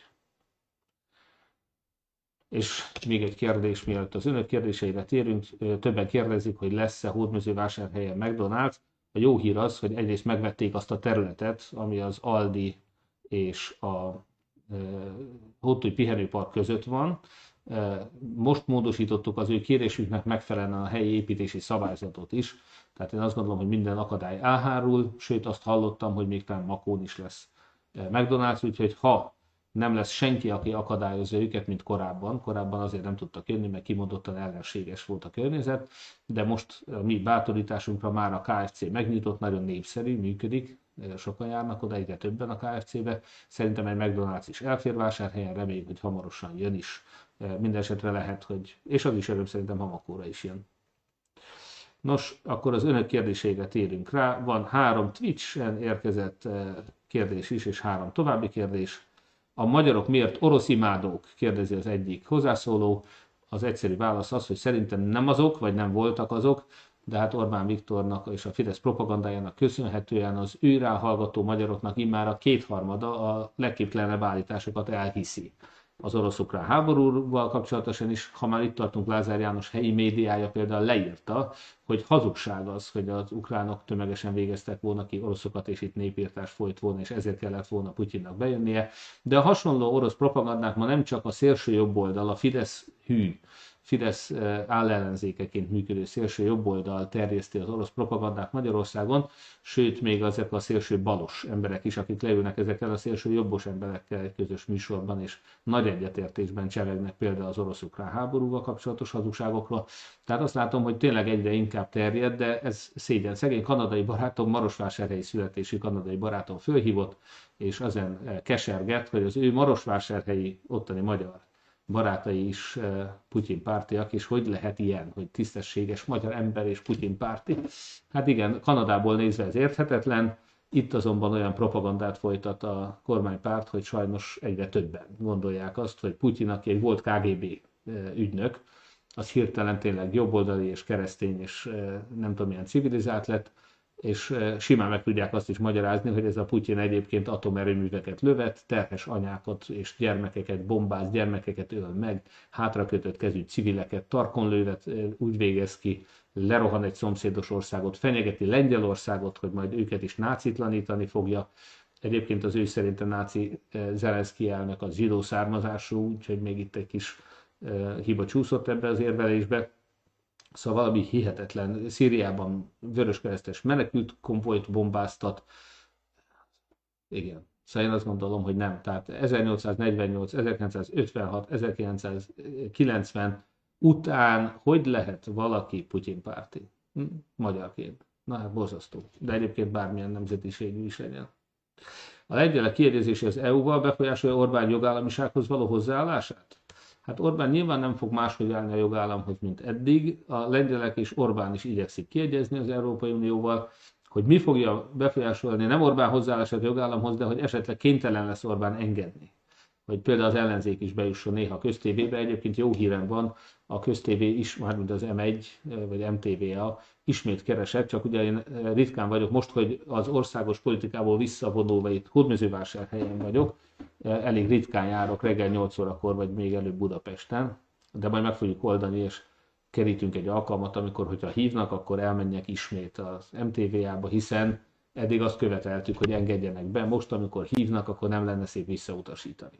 És még egy kérdés, mielőtt az önök kérdéseire térünk, többen kérdezik, hogy lesz-e Hódmezővásárhelyen McDonald's. A jó hír az, hogy egyrészt megvették azt a területet, ami az Aldi és a Hódtúj pihenőpark között van. Most módosítottuk az ő kérésüknek megfelelően a helyi építési szabályzatot is. Tehát én azt gondolom, hogy minden akadály elhárul, sőt azt hallottam, hogy még talán Makón is lesz McDonald's, úgyhogy ha nem lesz senki, aki akadályozza őket, mint korábban. Korábban azért nem tudtak jönni, mert kimondottan ellenséges volt a környezet, de most a mi bátorításunkra már a ká ef cé megnyitott, nagyon népszerű, működik, sokan járnak oda, egyre többen a ká ef cébe. Szerintem egy McDonald's is elfér Vásárhelyen, reméljük, hogy hamarosan jön is. Minden esetre lehet, hogy, és az is öröm, szerintem Hamakóra is jön. Nos, akkor az önök kérdéseire térünk rá. Van három Twitch-en érkezett kérdés is, és három további kérdés. A magyarok miért orosz imádók? Kérdezi az egyik hozzászóló. Az egyszerű válasz az, hogy szerintem nem azok, vagy nem voltak azok, de hát Orbán Viktornak és a Fidesz propagandájának köszönhetően az ő ráhallgató magyaroknak immár a kétharmada a legképtelenebb állításokat elhiszi. Az orosz-ukrán háborúval kapcsolatosan is, ha már itt tartunk, Lázár János helyi médiája például leírta, hogy hazugság az, hogy az ukránok tömegesen végeztek volna ki oroszokat, és itt népírtás folyt volna, és ezért kellett volna Putyinnak bejönnie. De a hasonló orosz propagandák ma nem csak a szélső jobboldal, a Fidesz hű, Fidesz állellenzékeként működő szélső jobboldal terjeszti az orosz propagandát Magyarországon, sőt még ezek a szélső balos emberek is, akik leülnek ezekkel a szélső jobbos emberekkel egy közös műsorban, és nagy egyetértésben csevegnek például az orosz-ukrán háborúval kapcsolatos hazugságokról. Tehát azt látom, hogy tényleg egyre inkább terjed, de ez szégyen. Szegény kanadai barátom, marosvásárhelyi születésű kanadai barátom fölhívott, és ezen keserget, hogy az ő marosvásárhelyi ottani magyar barátai is Putyin pártiak, és hogy lehet ilyen, hogy tisztességes magyar ember és Putyin párti. Hát igen, Kanadából nézve ez érthetetlen, itt azonban olyan propagandát folytat a kormánypárt, hogy sajnos egyre többen gondolják azt, hogy Putyin, aki egy volt ká gé bé ügynök, az hirtelen tényleg jobboldali és keresztény és nem tudom milyen civilizált lett, és simán meg tudják azt is magyarázni, hogy ez a Putyin egyébként atomerőműveket lövet, terhes anyákat és gyermekeket bombáz, gyermekeket öl meg, hátrakötött kezű civileket tarkon lővet, úgy végez ki, lerohan egy szomszédos országot, fenyegeti Lengyelországot, hogy majd őket is nácitlanítani fogja. Egyébként az ő szerint a náci Zelenszky elnök az zsidó származású, úgyhogy még itt egy kis hiba csúszott ebbe az érvelésbe. Szóval valami hihetetlen. Szíriában vöröskeresztes menekült konvojt bombáztat. Igen. Szóval én azt gondolom, hogy nem. Tehát ezernyolcszáznegyvennyolc, ezerkilencszázötvenhat, ezerkilencszázkilencven után hogy lehet valaki Putyin párti? Hm? Magyarként. Na hát borzasztó. De egyébként bármilyen nemzetiségű is legyen. A lengyelek kiegyezése az é u-val befolyásolja Orbán jogállamisághoz való hozzáállását? Hát Orbán nyilván nem fog máshogy állni a jogállamhoz, mint eddig. A lengyelek és Orbán is igyekszik kiegyezni az Európai Unióval, hogy mi fogja befolyásolni, nem Orbán hozzáállását a jogállamhoz, de hogy esetleg kénytelen lesz Orbán engedni. Hogy például az ellenzék is bejusson néha a köztévébe. Egyébként jó hírem van, a köztévé is, mármint az em egy vagy em té vé á ismét keresett, csak ugye én ritkán vagyok most, hogy az országos politikából visszavonulva itt Hódmezővásárhelyen vagyok, elég ritkán járok reggel nyolc órakor, vagy még előbb Budapesten, de majd meg fogjuk oldani, és kerítünk egy alkalmat, amikor, hogyha hívnak, akkor elmenjek ismét az em té vé á-ba, hiszen eddig azt követeltük, hogy engedjenek be, most, amikor hívnak, akkor nem lenne szép visszautasítani.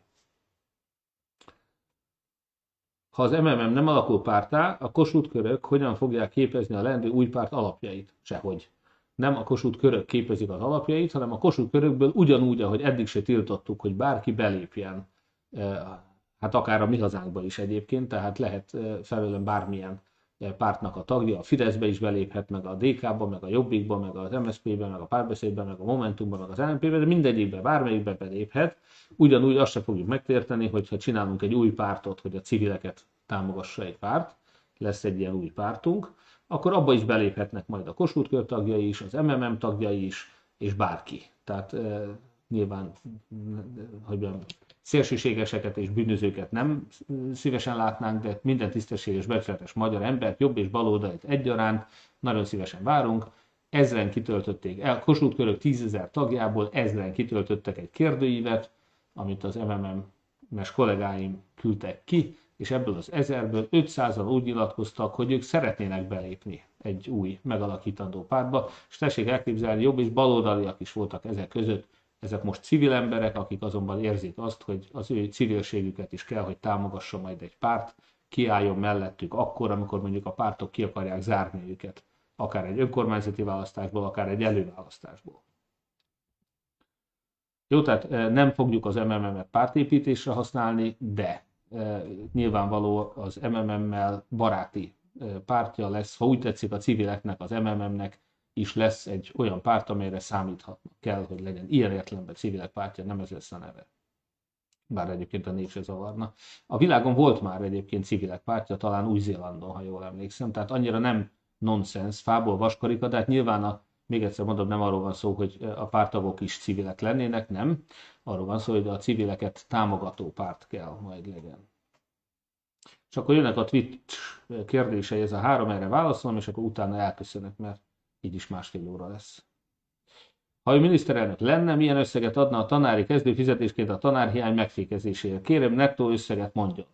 Ha az em em em nem alakul párttá, a Kossuth-körök hogyan fogják képezni a leendő új párt alapjait? Sehogy. Nem a Kossuth-körök képezik az alapjait, hanem a Kossuth-körökből ugyanúgy, ahogy eddig se tiltottuk, hogy bárki belépjen, hát akár a mi hazánkba is egyébként, tehát lehet felőlem bármilyen pártnak a tagja, a Fideszbe is beléphet, meg a dé ká-ba, meg a Jobbikba, meg az em es zé pé-be, meg a Párbeszédbe, meg a Momentumba, meg az en en pé-be, de mindegyikbe, bármelyikbe beléphet. Ugyanúgy azt se fogjuk megtérteni, hogyha csinálunk egy új pártot, hogy a civileket támogassa egy párt, lesz egy ilyen új pártunk, akkor abba is beléphetnek majd a Kossuth-kör tagjai is, az em em em tagjai is, és bárki. Tehát e, nyilván, hogy mondjam, szélsőségeseket és bűnözőket nem szívesen látnánk, de minden tisztességes, becsületes magyar embert, jobb és baloldalt egyaránt nagyon szívesen várunk. Ezren kitöltötték el, Kossuth-körök tízezer tagjából ezren kitöltöttek egy kérdőívet, amit az em em em-es kollégáim küldtek ki, és ebből az ezerből ötszázan úgy nyilatkoztak, hogy ők szeretnének belépni egy új megalakítandó pártba, és tessék elképzelni, jobb és baloldaliak is voltak ezek között. Ezek most civil emberek, akik azonban érzik azt, hogy az ő civilségüket is kell, hogy támogassa majd egy párt, kiálljon mellettük akkor, amikor mondjuk a pártok ki akarják zárni őket, akár egy önkormányzati választásból, akár egy előválasztásból. Jó, tehát nem fogjuk az em em em-et pártépítésre használni, de nyilvánvaló az em em em-mel baráti pártja lesz, ha úgy tetszik a civileknek, az em em em-nek is lesz egy olyan párt, amelyre számíthatnak kell, hogy legyen ilyen értelemben civilek pártja, nem ez lesz a neve. Bár egyébként a név se zavarna. A világon volt már egyébként civilek pártja, talán Új-Zélandon, ha jól emlékszem, tehát annyira nem nonsens, fából vaskarika, de hát nyilván a, még egyszer mondom, nem arról van szó, hogy a párttagok is civilek lennének, nem. Arról van szó, hogy a civileket támogató párt kell majd legyen. És akkor jönnek a Twitch kérdései, ez a három, erre válaszolom, és akkor utána elköszönök, mert így is másfél óra lesz. Ha ő miniszterelnök lenne, milyen összeget adna a tanári kezdőfizetésként a tanárhiány megfékezésére? Kérem, nettó összeget mondjon.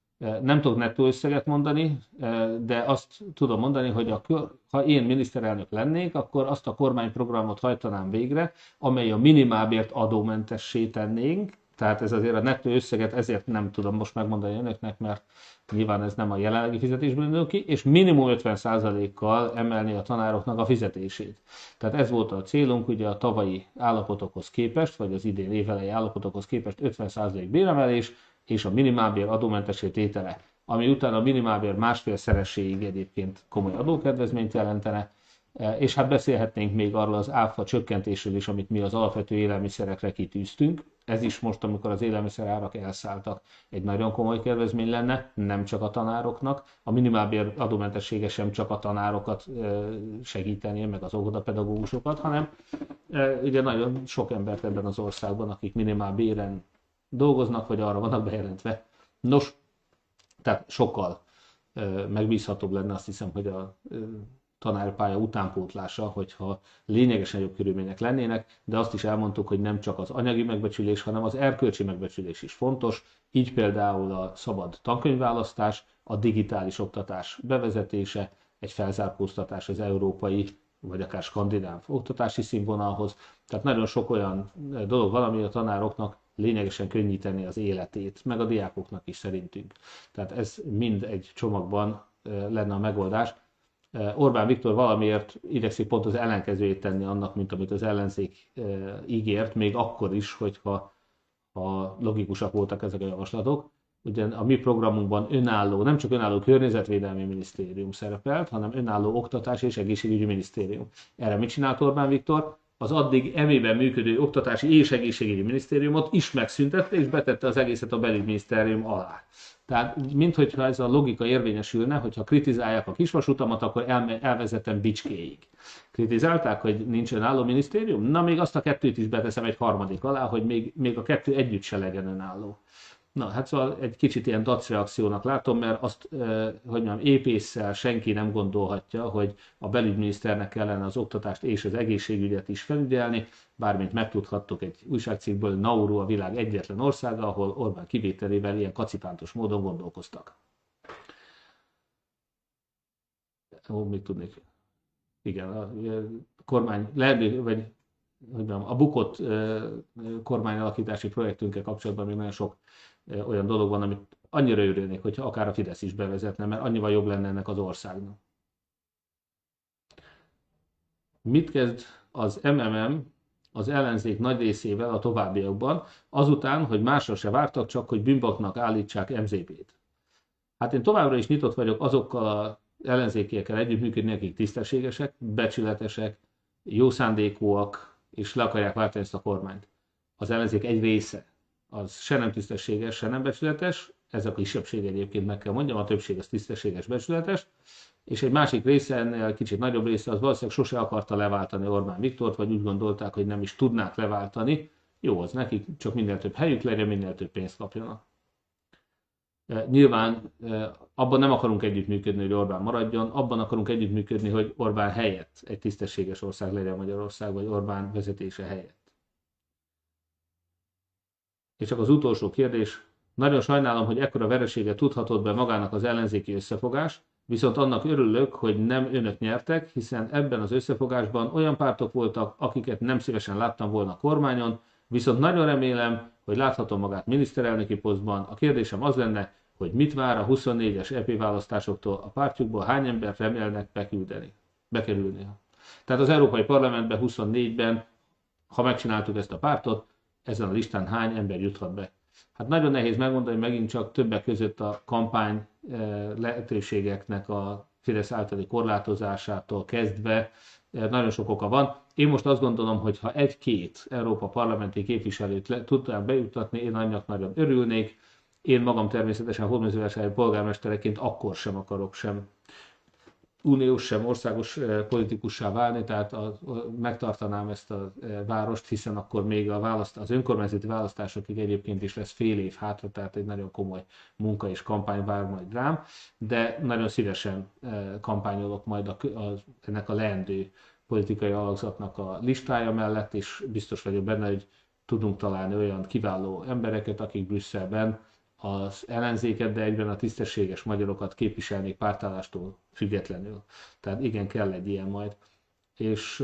Nem tudok nettó összeget mondani, de azt tudom mondani, hogy a, ha én miniszterelnök lennék, akkor azt a kormányprogramot hajtanám végre, amely a minimálbért adómentessé tennénk. Tehát ez azért a nettó összeget ezért nem tudom most megmondani önöknek, mert nyilván ez nem a jelenlegi fizetésből indul ki, és minimum ötven százalékkal emelni a tanároknak a fizetését. Tehát ez volt a célunk, ugye a tavalyi állapotokhoz képest, vagy az idén évelei állapotokhoz képest ötven százalék béremelés, és a minimálbér adómentessé tétele, ami után a minimálbér másfélszereséig egyébként komoly adókedvezményt jelentene, és hát beszélhetnénk még arról az áfa csökkentésről is, amit mi az alapvető élelmiszerekre kitűztünk. Ez is most, amikor az élelmiszerárak elszálltak, egy nagyon komoly kedvezmény lenne, nem csak a tanároknak. A minimálbér adómentessége sem csak a tanárokat segíteni, meg az óvodapedagógusokat, hanem ugye nagyon sok embert ebben az országban, akik minimálbéren dolgoznak, vagy arra vannak bejelentve. Nos, tehát sokkal megbízhatóbb lenne, azt hiszem, hogy a tanárpálya utánpótlása, hogyha lényegesen jobb körülmények lennének, de azt is elmondtuk, hogy nem csak az anyagi megbecsülés, hanem az erkölcsi megbecsülés is fontos, így például a szabad tankönyvválasztás, a digitális oktatás bevezetése, egy felzárkóztatás az európai, vagy akár skandináv oktatási színvonalhoz. Tehát nagyon sok olyan dolog van, ami a tanároknak lényegesen könnyíteni az életét, meg a diákoknak is szerintünk. Tehát ez mind egy csomagban lenne a megoldás. Orbán Viktor valamiért igyekszik pont az ellenkezőjét tenni annak, mint amit az ellenzék ígért, még akkor is, hogyha ha logikusak voltak ezek a javaslatok. Ugye a mi programunkban önálló, nem csak önálló környezetvédelmi minisztérium szerepelt, hanem önálló oktatás és egészségügyi minisztérium. Erre mit csinált Orbán Viktor? az addig emében működő oktatási és egészségügyi minisztériumot is megszüntette, és betette az egészet a belügyminisztérium alá. Tehát, minthogyha ez a logika érvényesülne, hogyha kritizálják a kisvasutamat, akkor elme, elvezetem Bicskéig. Kritizálták, hogy nincs önálló minisztérium? Na, még azt a kettőt is beteszem egy harmadik alá, hogy még, még a kettő együtt se legyen önálló. Na, hát szóval egy kicsit ilyen dacreakciónak látom, mert azt, eh, hogy mondjam, épésszel senki nem gondolhatja, hogy a belügyminiszternek kellene az oktatást és az egészségügyet is felügyelni, bármint megtudhattok egy újságcikkből, Nauru a világ egyetlen országa, ahol Orbán kivételével ilyen kacipántos módon gondolkoztak. Ó, mit tudnék? Igen, a kormány lehető, vagy hogy mondjam, a bukott eh, kormányalakítási projektünkkel kapcsolatban még nagyon sok olyan dolog van, amit annyira örülnék, hogyha akár a Fidesz is bevezetne, mert annyival jobb lenne ennek az országnak. Mit kezd az em em em az ellenzék nagy részével a továbbiakban, azután, hogy másra se vártak, csak hogy bűnbaknak állítsák em zé pét? Hát én továbbra is nyitott vagyok azokkal az ellenzékiekkel együttműködni, akik tisztességesek, becsületesek, jó szándékúak, és le akarják váltani ezt a kormányt. Az ellenzék egy része az se nem tisztességes, se nem becsületes, ez a kisebbség egyébként meg kell mondjam, a többség az tisztességes, becsületes, és egy másik része, ennél kicsit nagyobb része, az valószínűleg sose akarta leváltani Orbán Viktort, vagy úgy gondolták, hogy nem is tudnák leváltani. Jó, az nekik, csak minél több helyük legyen, minél több pénzt kapjanak. Nyilván abban nem akarunk együttműködni, hogy Orbán maradjon, abban akarunk együttműködni, hogy Orbán helyett egy tisztességes ország legyen Magyarország, vagy Orbán vezetése helyett. És csak az utolsó kérdés, nagyon sajnálom, hogy ekkora vereséget tudhatott be magának az ellenzéki összefogás, viszont annak örülök, hogy nem önök nyertek, hiszen ebben az összefogásban olyan pártok voltak, akiket nem szívesen láttam volna a kormányon, viszont nagyon remélem, hogy láthatom magát miniszterelnöki posztban. A kérdésem az lenne, hogy mit vár a huszonnégyes é pé választásoktól a pártjukból, hány embert remélnek beküldeni, bekerülni. Tehát az Európai Parlamentben huszonnégyben, ha megcsináltuk ezt a pártot, ezen a listán hány ember juthat be. Hát nagyon nehéz megmondani, hogy megint csak többek között a kampány lehetőségeknek a Fidesz általi korlátozásától kezdve nagyon sok oka van. Én most azt gondolom, hogy ha egy-két Európa parlamenti képviselőt le, tudnám bejutatni, én annak nagyon örülnék. Én magam természetesen hódmezővásárhelyi polgármestereként akkor sem akarok sem uniós, sem országos politikussá válni, tehát a, a, megtartanám ezt a várost, hiszen akkor még a választ, az önkormányzati választásokig egyébként is lesz fél év hátra, tehát egy nagyon komoly munka és kampány vár majd rám, de nagyon szívesen kampányolok majd a, a, ennek a leendő politikai alakzatnak a listája mellett, és biztos vagyok benne, hogy tudunk találni olyan kiváló embereket, akik Brüsszelben az ellenzéket, de egyben a tisztességes magyarokat képviselnék pártállástól függetlenül. Tehát igen, kell egy ilyen majd. És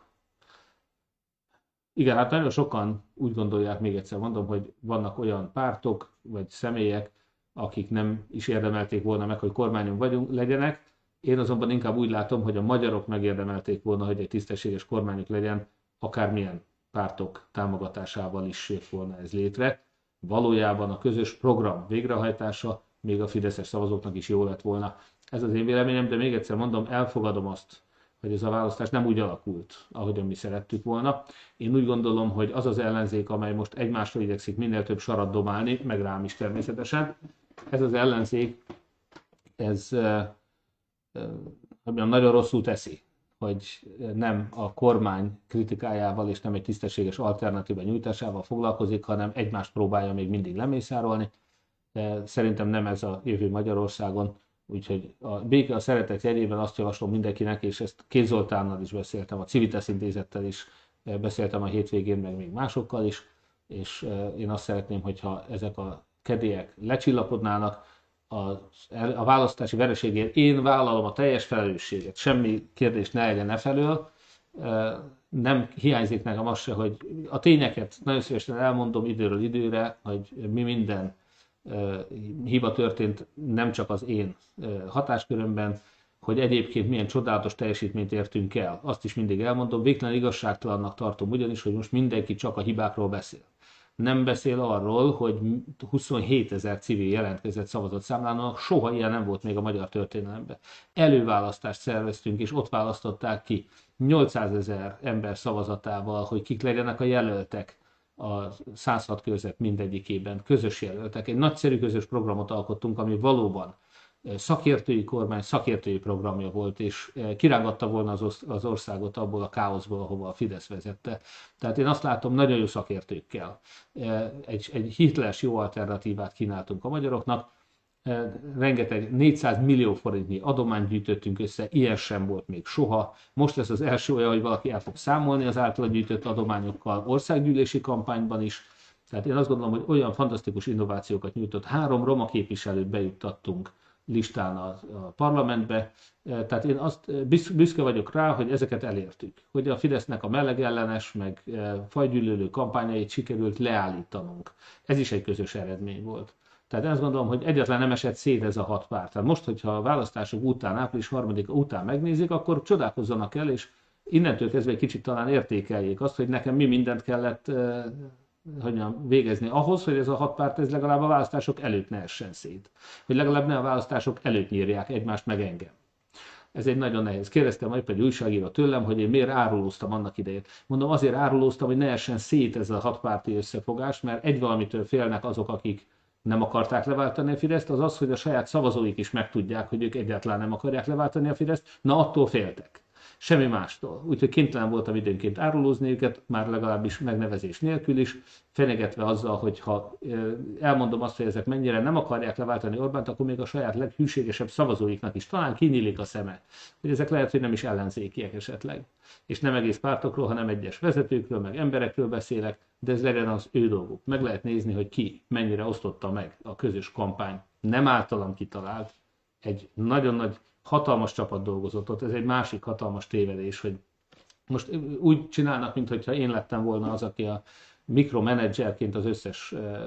igen, hát nagyon sokan úgy gondolják, még egyszer mondom, hogy vannak olyan pártok, vagy személyek, akik nem is érdemelték volna meg, hogy kormányon vagyunk, legyenek. Én azonban inkább úgy látom, hogy a magyarok megérdemelték volna, hogy egy tisztességes kormányuk legyen, akármilyen pártok támogatásával is jött volna ez létre. Valójában a közös program végrehajtása még a fideszes szavazóknak is jó lett volna. Ez az én véleményem, de még egyszer mondom, elfogadom azt, hogy ez a választás nem úgy alakult, ahogyan mi szerettük volna. Én úgy gondolom, hogy az az ellenzék, amely most egymásra igyekszik minél több sarat domálni, meg rám is természetesen, ez az ellenzék, ez e, e, nagyon rosszul teszi, hogy nem a kormány kritikájával és nem egy tisztességes alternatíva nyújtásával foglalkozik, hanem egymást próbálja még mindig lemészárolni. De szerintem nem ez a jövő Magyarországon, úgyhogy a béke a szeretet jegyében azt javaslom mindenkinek, és ezt Kéz Zoltánnal is beszéltem, a Civitas Intézettel is beszéltem a hétvégén, meg még másokkal is, és én azt szeretném, hogyha ezek a kedélyek lecsillapodnának, A, a választási vereségért én vállalom a teljes felelősséget, semmi kérdés ne legyen e felől, nem hiányzik nekem az se, hogy a tényeket nagyon szívesen elmondom időről időre, hogy mi minden hiba történt nem csak az én hatáskörömben, hogy egyébként milyen csodálatos teljesítményt értünk el. Azt is mindig elmondom, végtelen igazságtalannak tartom ugyanis, hogy most mindenki csak a hibákról beszél. Nem beszél arról, hogy huszonhétezer civil jelentkezett szavazatszámlának, soha ilyen nem volt még a magyar történelemben. Előválasztást szerveztünk, és ott választották ki nyolcszázezer ember szavazatával, hogy kik legyenek a jelöltek a száz hat körzet mindegyikében, közös jelöltek. Egy nagyszerű közös programot alkottunk, ami valóban szakértői kormány, szakértői programja volt, és kirángatta volna az országot abból a káoszból, ahova a Fidesz vezette. Tehát én azt látom, nagyon jó szakértőkkel egy, egy hiteles, jó alternatívát kínáltunk a magyaroknak. Rengeteg négyszáz millió forintnyi adományt gyűjtöttünk össze, ilyen sem volt még soha. Most lesz az első olyan, hogy valaki el fog számolni az általa gyűjtött adományokkal országgyűlési kampányban is. Tehát én azt gondolom, hogy olyan fantasztikus innovációkat nyújtott. Három roma képviselőt bejuttattunk listán a, a parlamentbe. Tehát én azt büszke vagyok rá, hogy ezeket elértük. Hogy a Fidesznek a melegellenes, meg fajgyűlölő kampányait sikerült leállítanunk. Ez is egy közös eredmény volt. Tehát én azt gondolom, hogy egyáltalán nem esett szét ez a hat párt. Tehát most, hogyha a választások után, április harmadika után megnézik, akkor csodálkozzanak el, és innentől kezdve egy kicsit talán értékeljék azt, hogy nekem mi mindent kellett hogy mondjam, végezni ahhoz, hogy ez a hat párt ez legalább a választások előtt ne essen szét. Hogy legalább ne a választások előtt nyírják egymást meg engem. Ez egy nagyon nehéz. Kérdeztem majd egy újságíró tőlem, hogy én miért árulóztam annak idején. Mondom, azért árulóztam, hogy ne essen szét ez a hatpárti összefogás, mert egy valamitől félnek azok, akik nem akarták leváltani a Fideszt, az az, hogy a saját szavazóik is megtudják, hogy ők egyáltalán nem akarják leváltani a Fideszt, na attól féltek. Semmi mástól. Úgyhogy kénytelen voltam időnként árulózni őket, már legalábbis megnevezés nélkül is, fenyegetve azzal, hogy ha elmondom azt, hogy ezek mennyire nem akarják leváltani Orbánt, akkor még a saját leghűségesebb szavazóiknak is talán kinyílik a szeme, hogy ezek lehet, hogy nem is ellenzékiek esetleg. És nem egész pártokról, hanem egyes vezetőkről, meg emberekről beszélek, de ez legyen az ő dolguk. Meg lehet nézni, hogy ki mennyire osztotta meg a közös kampány. Nem általam kitalált, egy nagyon nagy hatalmas csapat dolgozott ott, ez egy másik hatalmas tévedés, hogy most úgy csinálnak, mintha én lettem volna az, aki a mikromenedzserként az összes uh,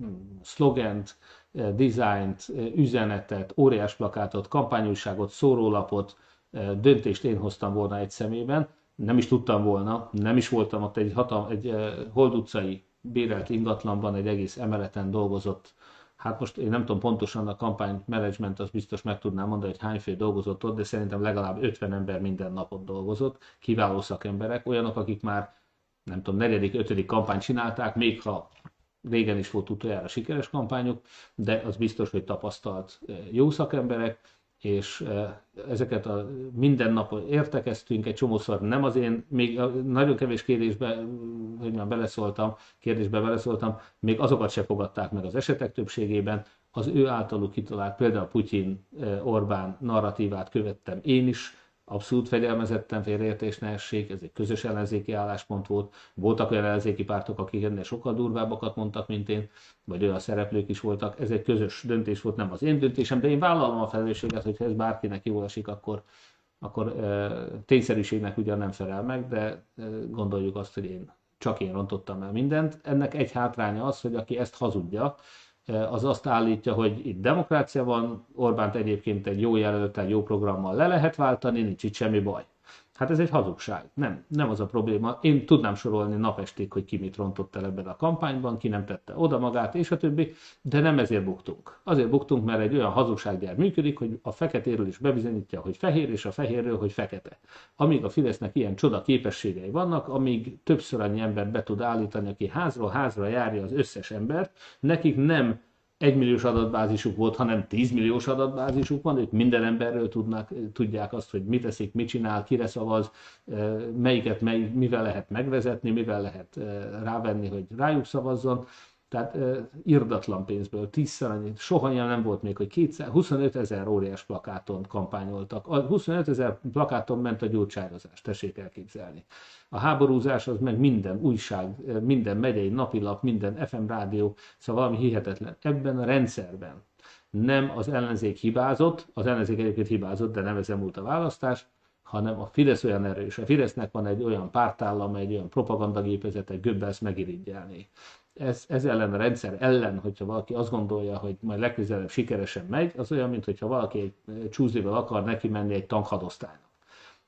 szlogent, uh, dizájnt, uh, üzenetet, óriás plakátot, kampányújságot, szórólapot, uh, döntést én hoztam volna egy szemében, nem is tudtam volna, nem is voltam ott egy, hatal- egy uh, Hold utcai bérelt ingatlanban, egy egész emeleten dolgozott. Hát most én nem tudom pontosan a kampánymenedzsment, az biztos meg tudnám mondani, hogy hányfél dolgozott ott, de szerintem legalább ötven ember minden napot dolgozott, kiváló szakemberek, olyanok, akik már nem tudom, negyedik, ötödik kampányt csinálták, még ha régen is volt utoljára sikeres kampányok, de az biztos, hogy tapasztalt jó szakemberek, és ezeket a minden nap értekeztünk, egy csomószor nem az én, még nagyon kevés kérdésbe, hogy már beleszóltam, kérdésbe beleszóltam, még azokat se fogadták meg az esetek többségében, az ő általuk kitalált, például Putyin-Orbán narratívát követtem én is, abszolút fegyelmezetten, félreértés ne essék, ez egy közös ellenzéki álláspont volt. Voltak olyan ellenzéki pártok, akik ennél sokkal durvábbakat mondtak, mint én, vagy olyan szereplők is voltak. Ez egy közös döntés volt, nem az én döntésem, de én vállalom a felelősséget, hogyha ez bárkinek jól esik, akkor, akkor e, tényszerűségnek ugyan nem felel meg, de e, gondoljuk azt, hogy én csak én rontottam el mindent. Ennek egy hátránya az, hogy aki ezt hazudja, az azt állítja, hogy itt demokrácia van, Orbánt egyébként egy jó jelöltel, jó programmal le lehet váltani, nincs itt semmi baj. Hát ez egy hazugság. Nem, nem az a probléma. Én tudnám sorolni napestig, hogy ki mit rontott el ebben a kampányban, ki nem tette oda magát, és a többi, de nem ezért buktunk. Azért buktunk, mert egy olyan hazugsággyár működik, hogy a feketéről is bebizonyítja, hogy fehér, és a fehérről, hogy fekete. Amíg a Fidesznek ilyen csoda képességei vannak, amíg többször annyi embert be tud állítani, aki házról házra járja az összes embert, nekik nem egymilliós adatbázisuk volt, hanem tízmilliós adatbázisuk van, ők minden emberről tudnak, tudják azt, hogy mit teszik, mit csinál, kire szavaz, melyiket mely, mivel lehet megvezetni, mivel lehet rávenni, hogy rájuk szavazzon. Tehát irdatlan pénzből, tízszer annyit, soha ilyen nem volt még, hogy kétszer, huszonöt ezer óriás plakáton kampányoltak. A huszonöt ezer plakáton ment a gyurcsányozás, tessék elképzelni. A háborúzás az meg minden újság, minden megyei napilap, minden ef em rádió, szóval valami hihetetlen. Ebben a rendszerben nem az ellenzék hibázott, az ellenzék egyébként hibázott, de nem ezen múlt a választás, hanem a Fidesz olyan erős. A Fidesznek van egy olyan pártállama, egy olyan propagandagépezet, egy Goebbels megirigyelni. Ez, ez ellen a rendszer ellen, hogyha valaki azt gondolja, hogy majd legközelebb sikeresen megy, az olyan, mintha valaki egy csúzival akar neki menni egy tankhadosztálynak.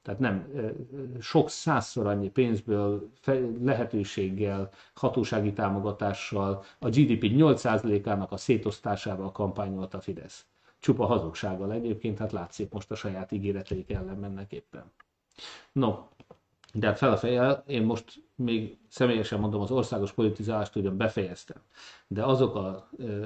Tehát nem sok százszor annyi pénzből, lehetőséggel, hatósági támogatással, a gé dé pé nyolc százalékának a szétosztásával kampányolta a Fidesz. Csupa hazugsággal egyébként, hát látszik most a saját ígéreteik ellen mennek éppen. No, de hát fel a fejjel, én most még személyesen mondom, az országos politizálást ugyan befejeztem, de azok a ö,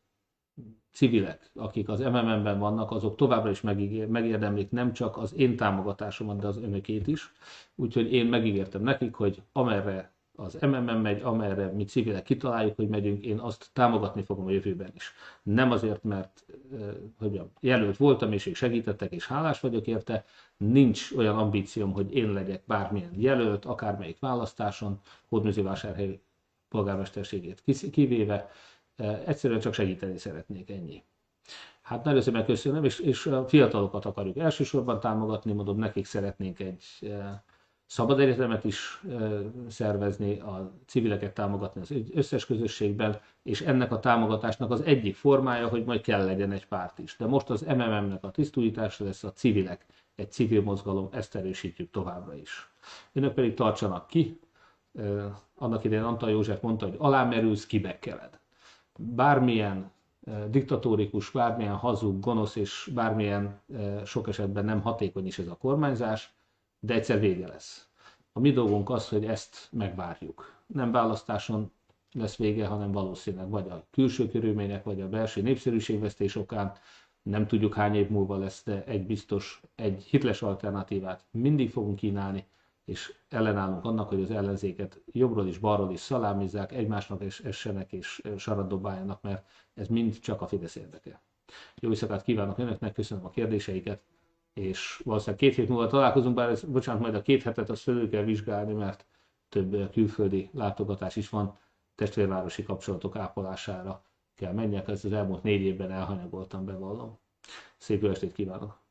civilek, akik az em em em-ben vannak, azok továbbra is megérdemlik nem csak az én támogatásomat, de az önökét is. Úgyhogy én megígértem nekik, hogy amerre az em em em megy, amerre mi civilek kitaláljuk, hogy megyünk, én azt támogatni fogom a jövőben is. Nem azért, mert hogy jelölt voltam, és ők segítettek, és hálás vagyok érte, nincs olyan ambícióm, hogy én legyek bármilyen jelölt, akármelyik választáson, Hódmezővásárhely polgármesterségét kivéve, egyszerűen csak segíteni szeretnék, ennyi. Hát nagyon szépen köszönöm, és, és a fiatalokat akarjuk elsősorban támogatni, mondom, nekik szeretnénk egy szabad egyetemet is szervezni, a civileket támogatni az összes közösségben, és ennek a támogatásnak az egyik formája, hogy majd kell legyen egy párt is. De most az em em em-nek a tisztújítása lesz a civilek, egy civil mozgalom, ezt erősítjük továbbra is. Önök pedig tartsanak ki, annak idején Antal József mondta, hogy alámerülsz, kibekkeled. Bármilyen diktatórikus, bármilyen hazug, gonosz és bármilyen sok esetben nem hatékony is ez a kormányzás, de egyszer vége lesz. A mi dolgunk az, hogy ezt megvárjuk. Nem választáson lesz vége, hanem valószínűleg vagy a külső körülmények, vagy a belső népszerűségvesztés okán, nem tudjuk hány év múlva lesz, de egy biztos, egy hitles alternatívát mindig fogunk kínálni, és ellenállunk annak, hogy az ellenzéket jobbról is, balról is szalámizzák, egymásnak és essenek és sarat dobáljanak, mert ez mind csak a Fidesz érdeke. Jó éjszakát kívánok önöknek, köszönöm a kérdéseiket, és valószínűleg két hét múlva találkozunk, bár ez, bocsánat, majd a két hetet azt fölül kell vizsgálni, mert több külföldi látogatás is van, testvérvárosi kapcsolatok ápolására kell menjek, ezt az elmúlt négy évben elhanyagoltam, bevallom. Szép jó estét kívánok!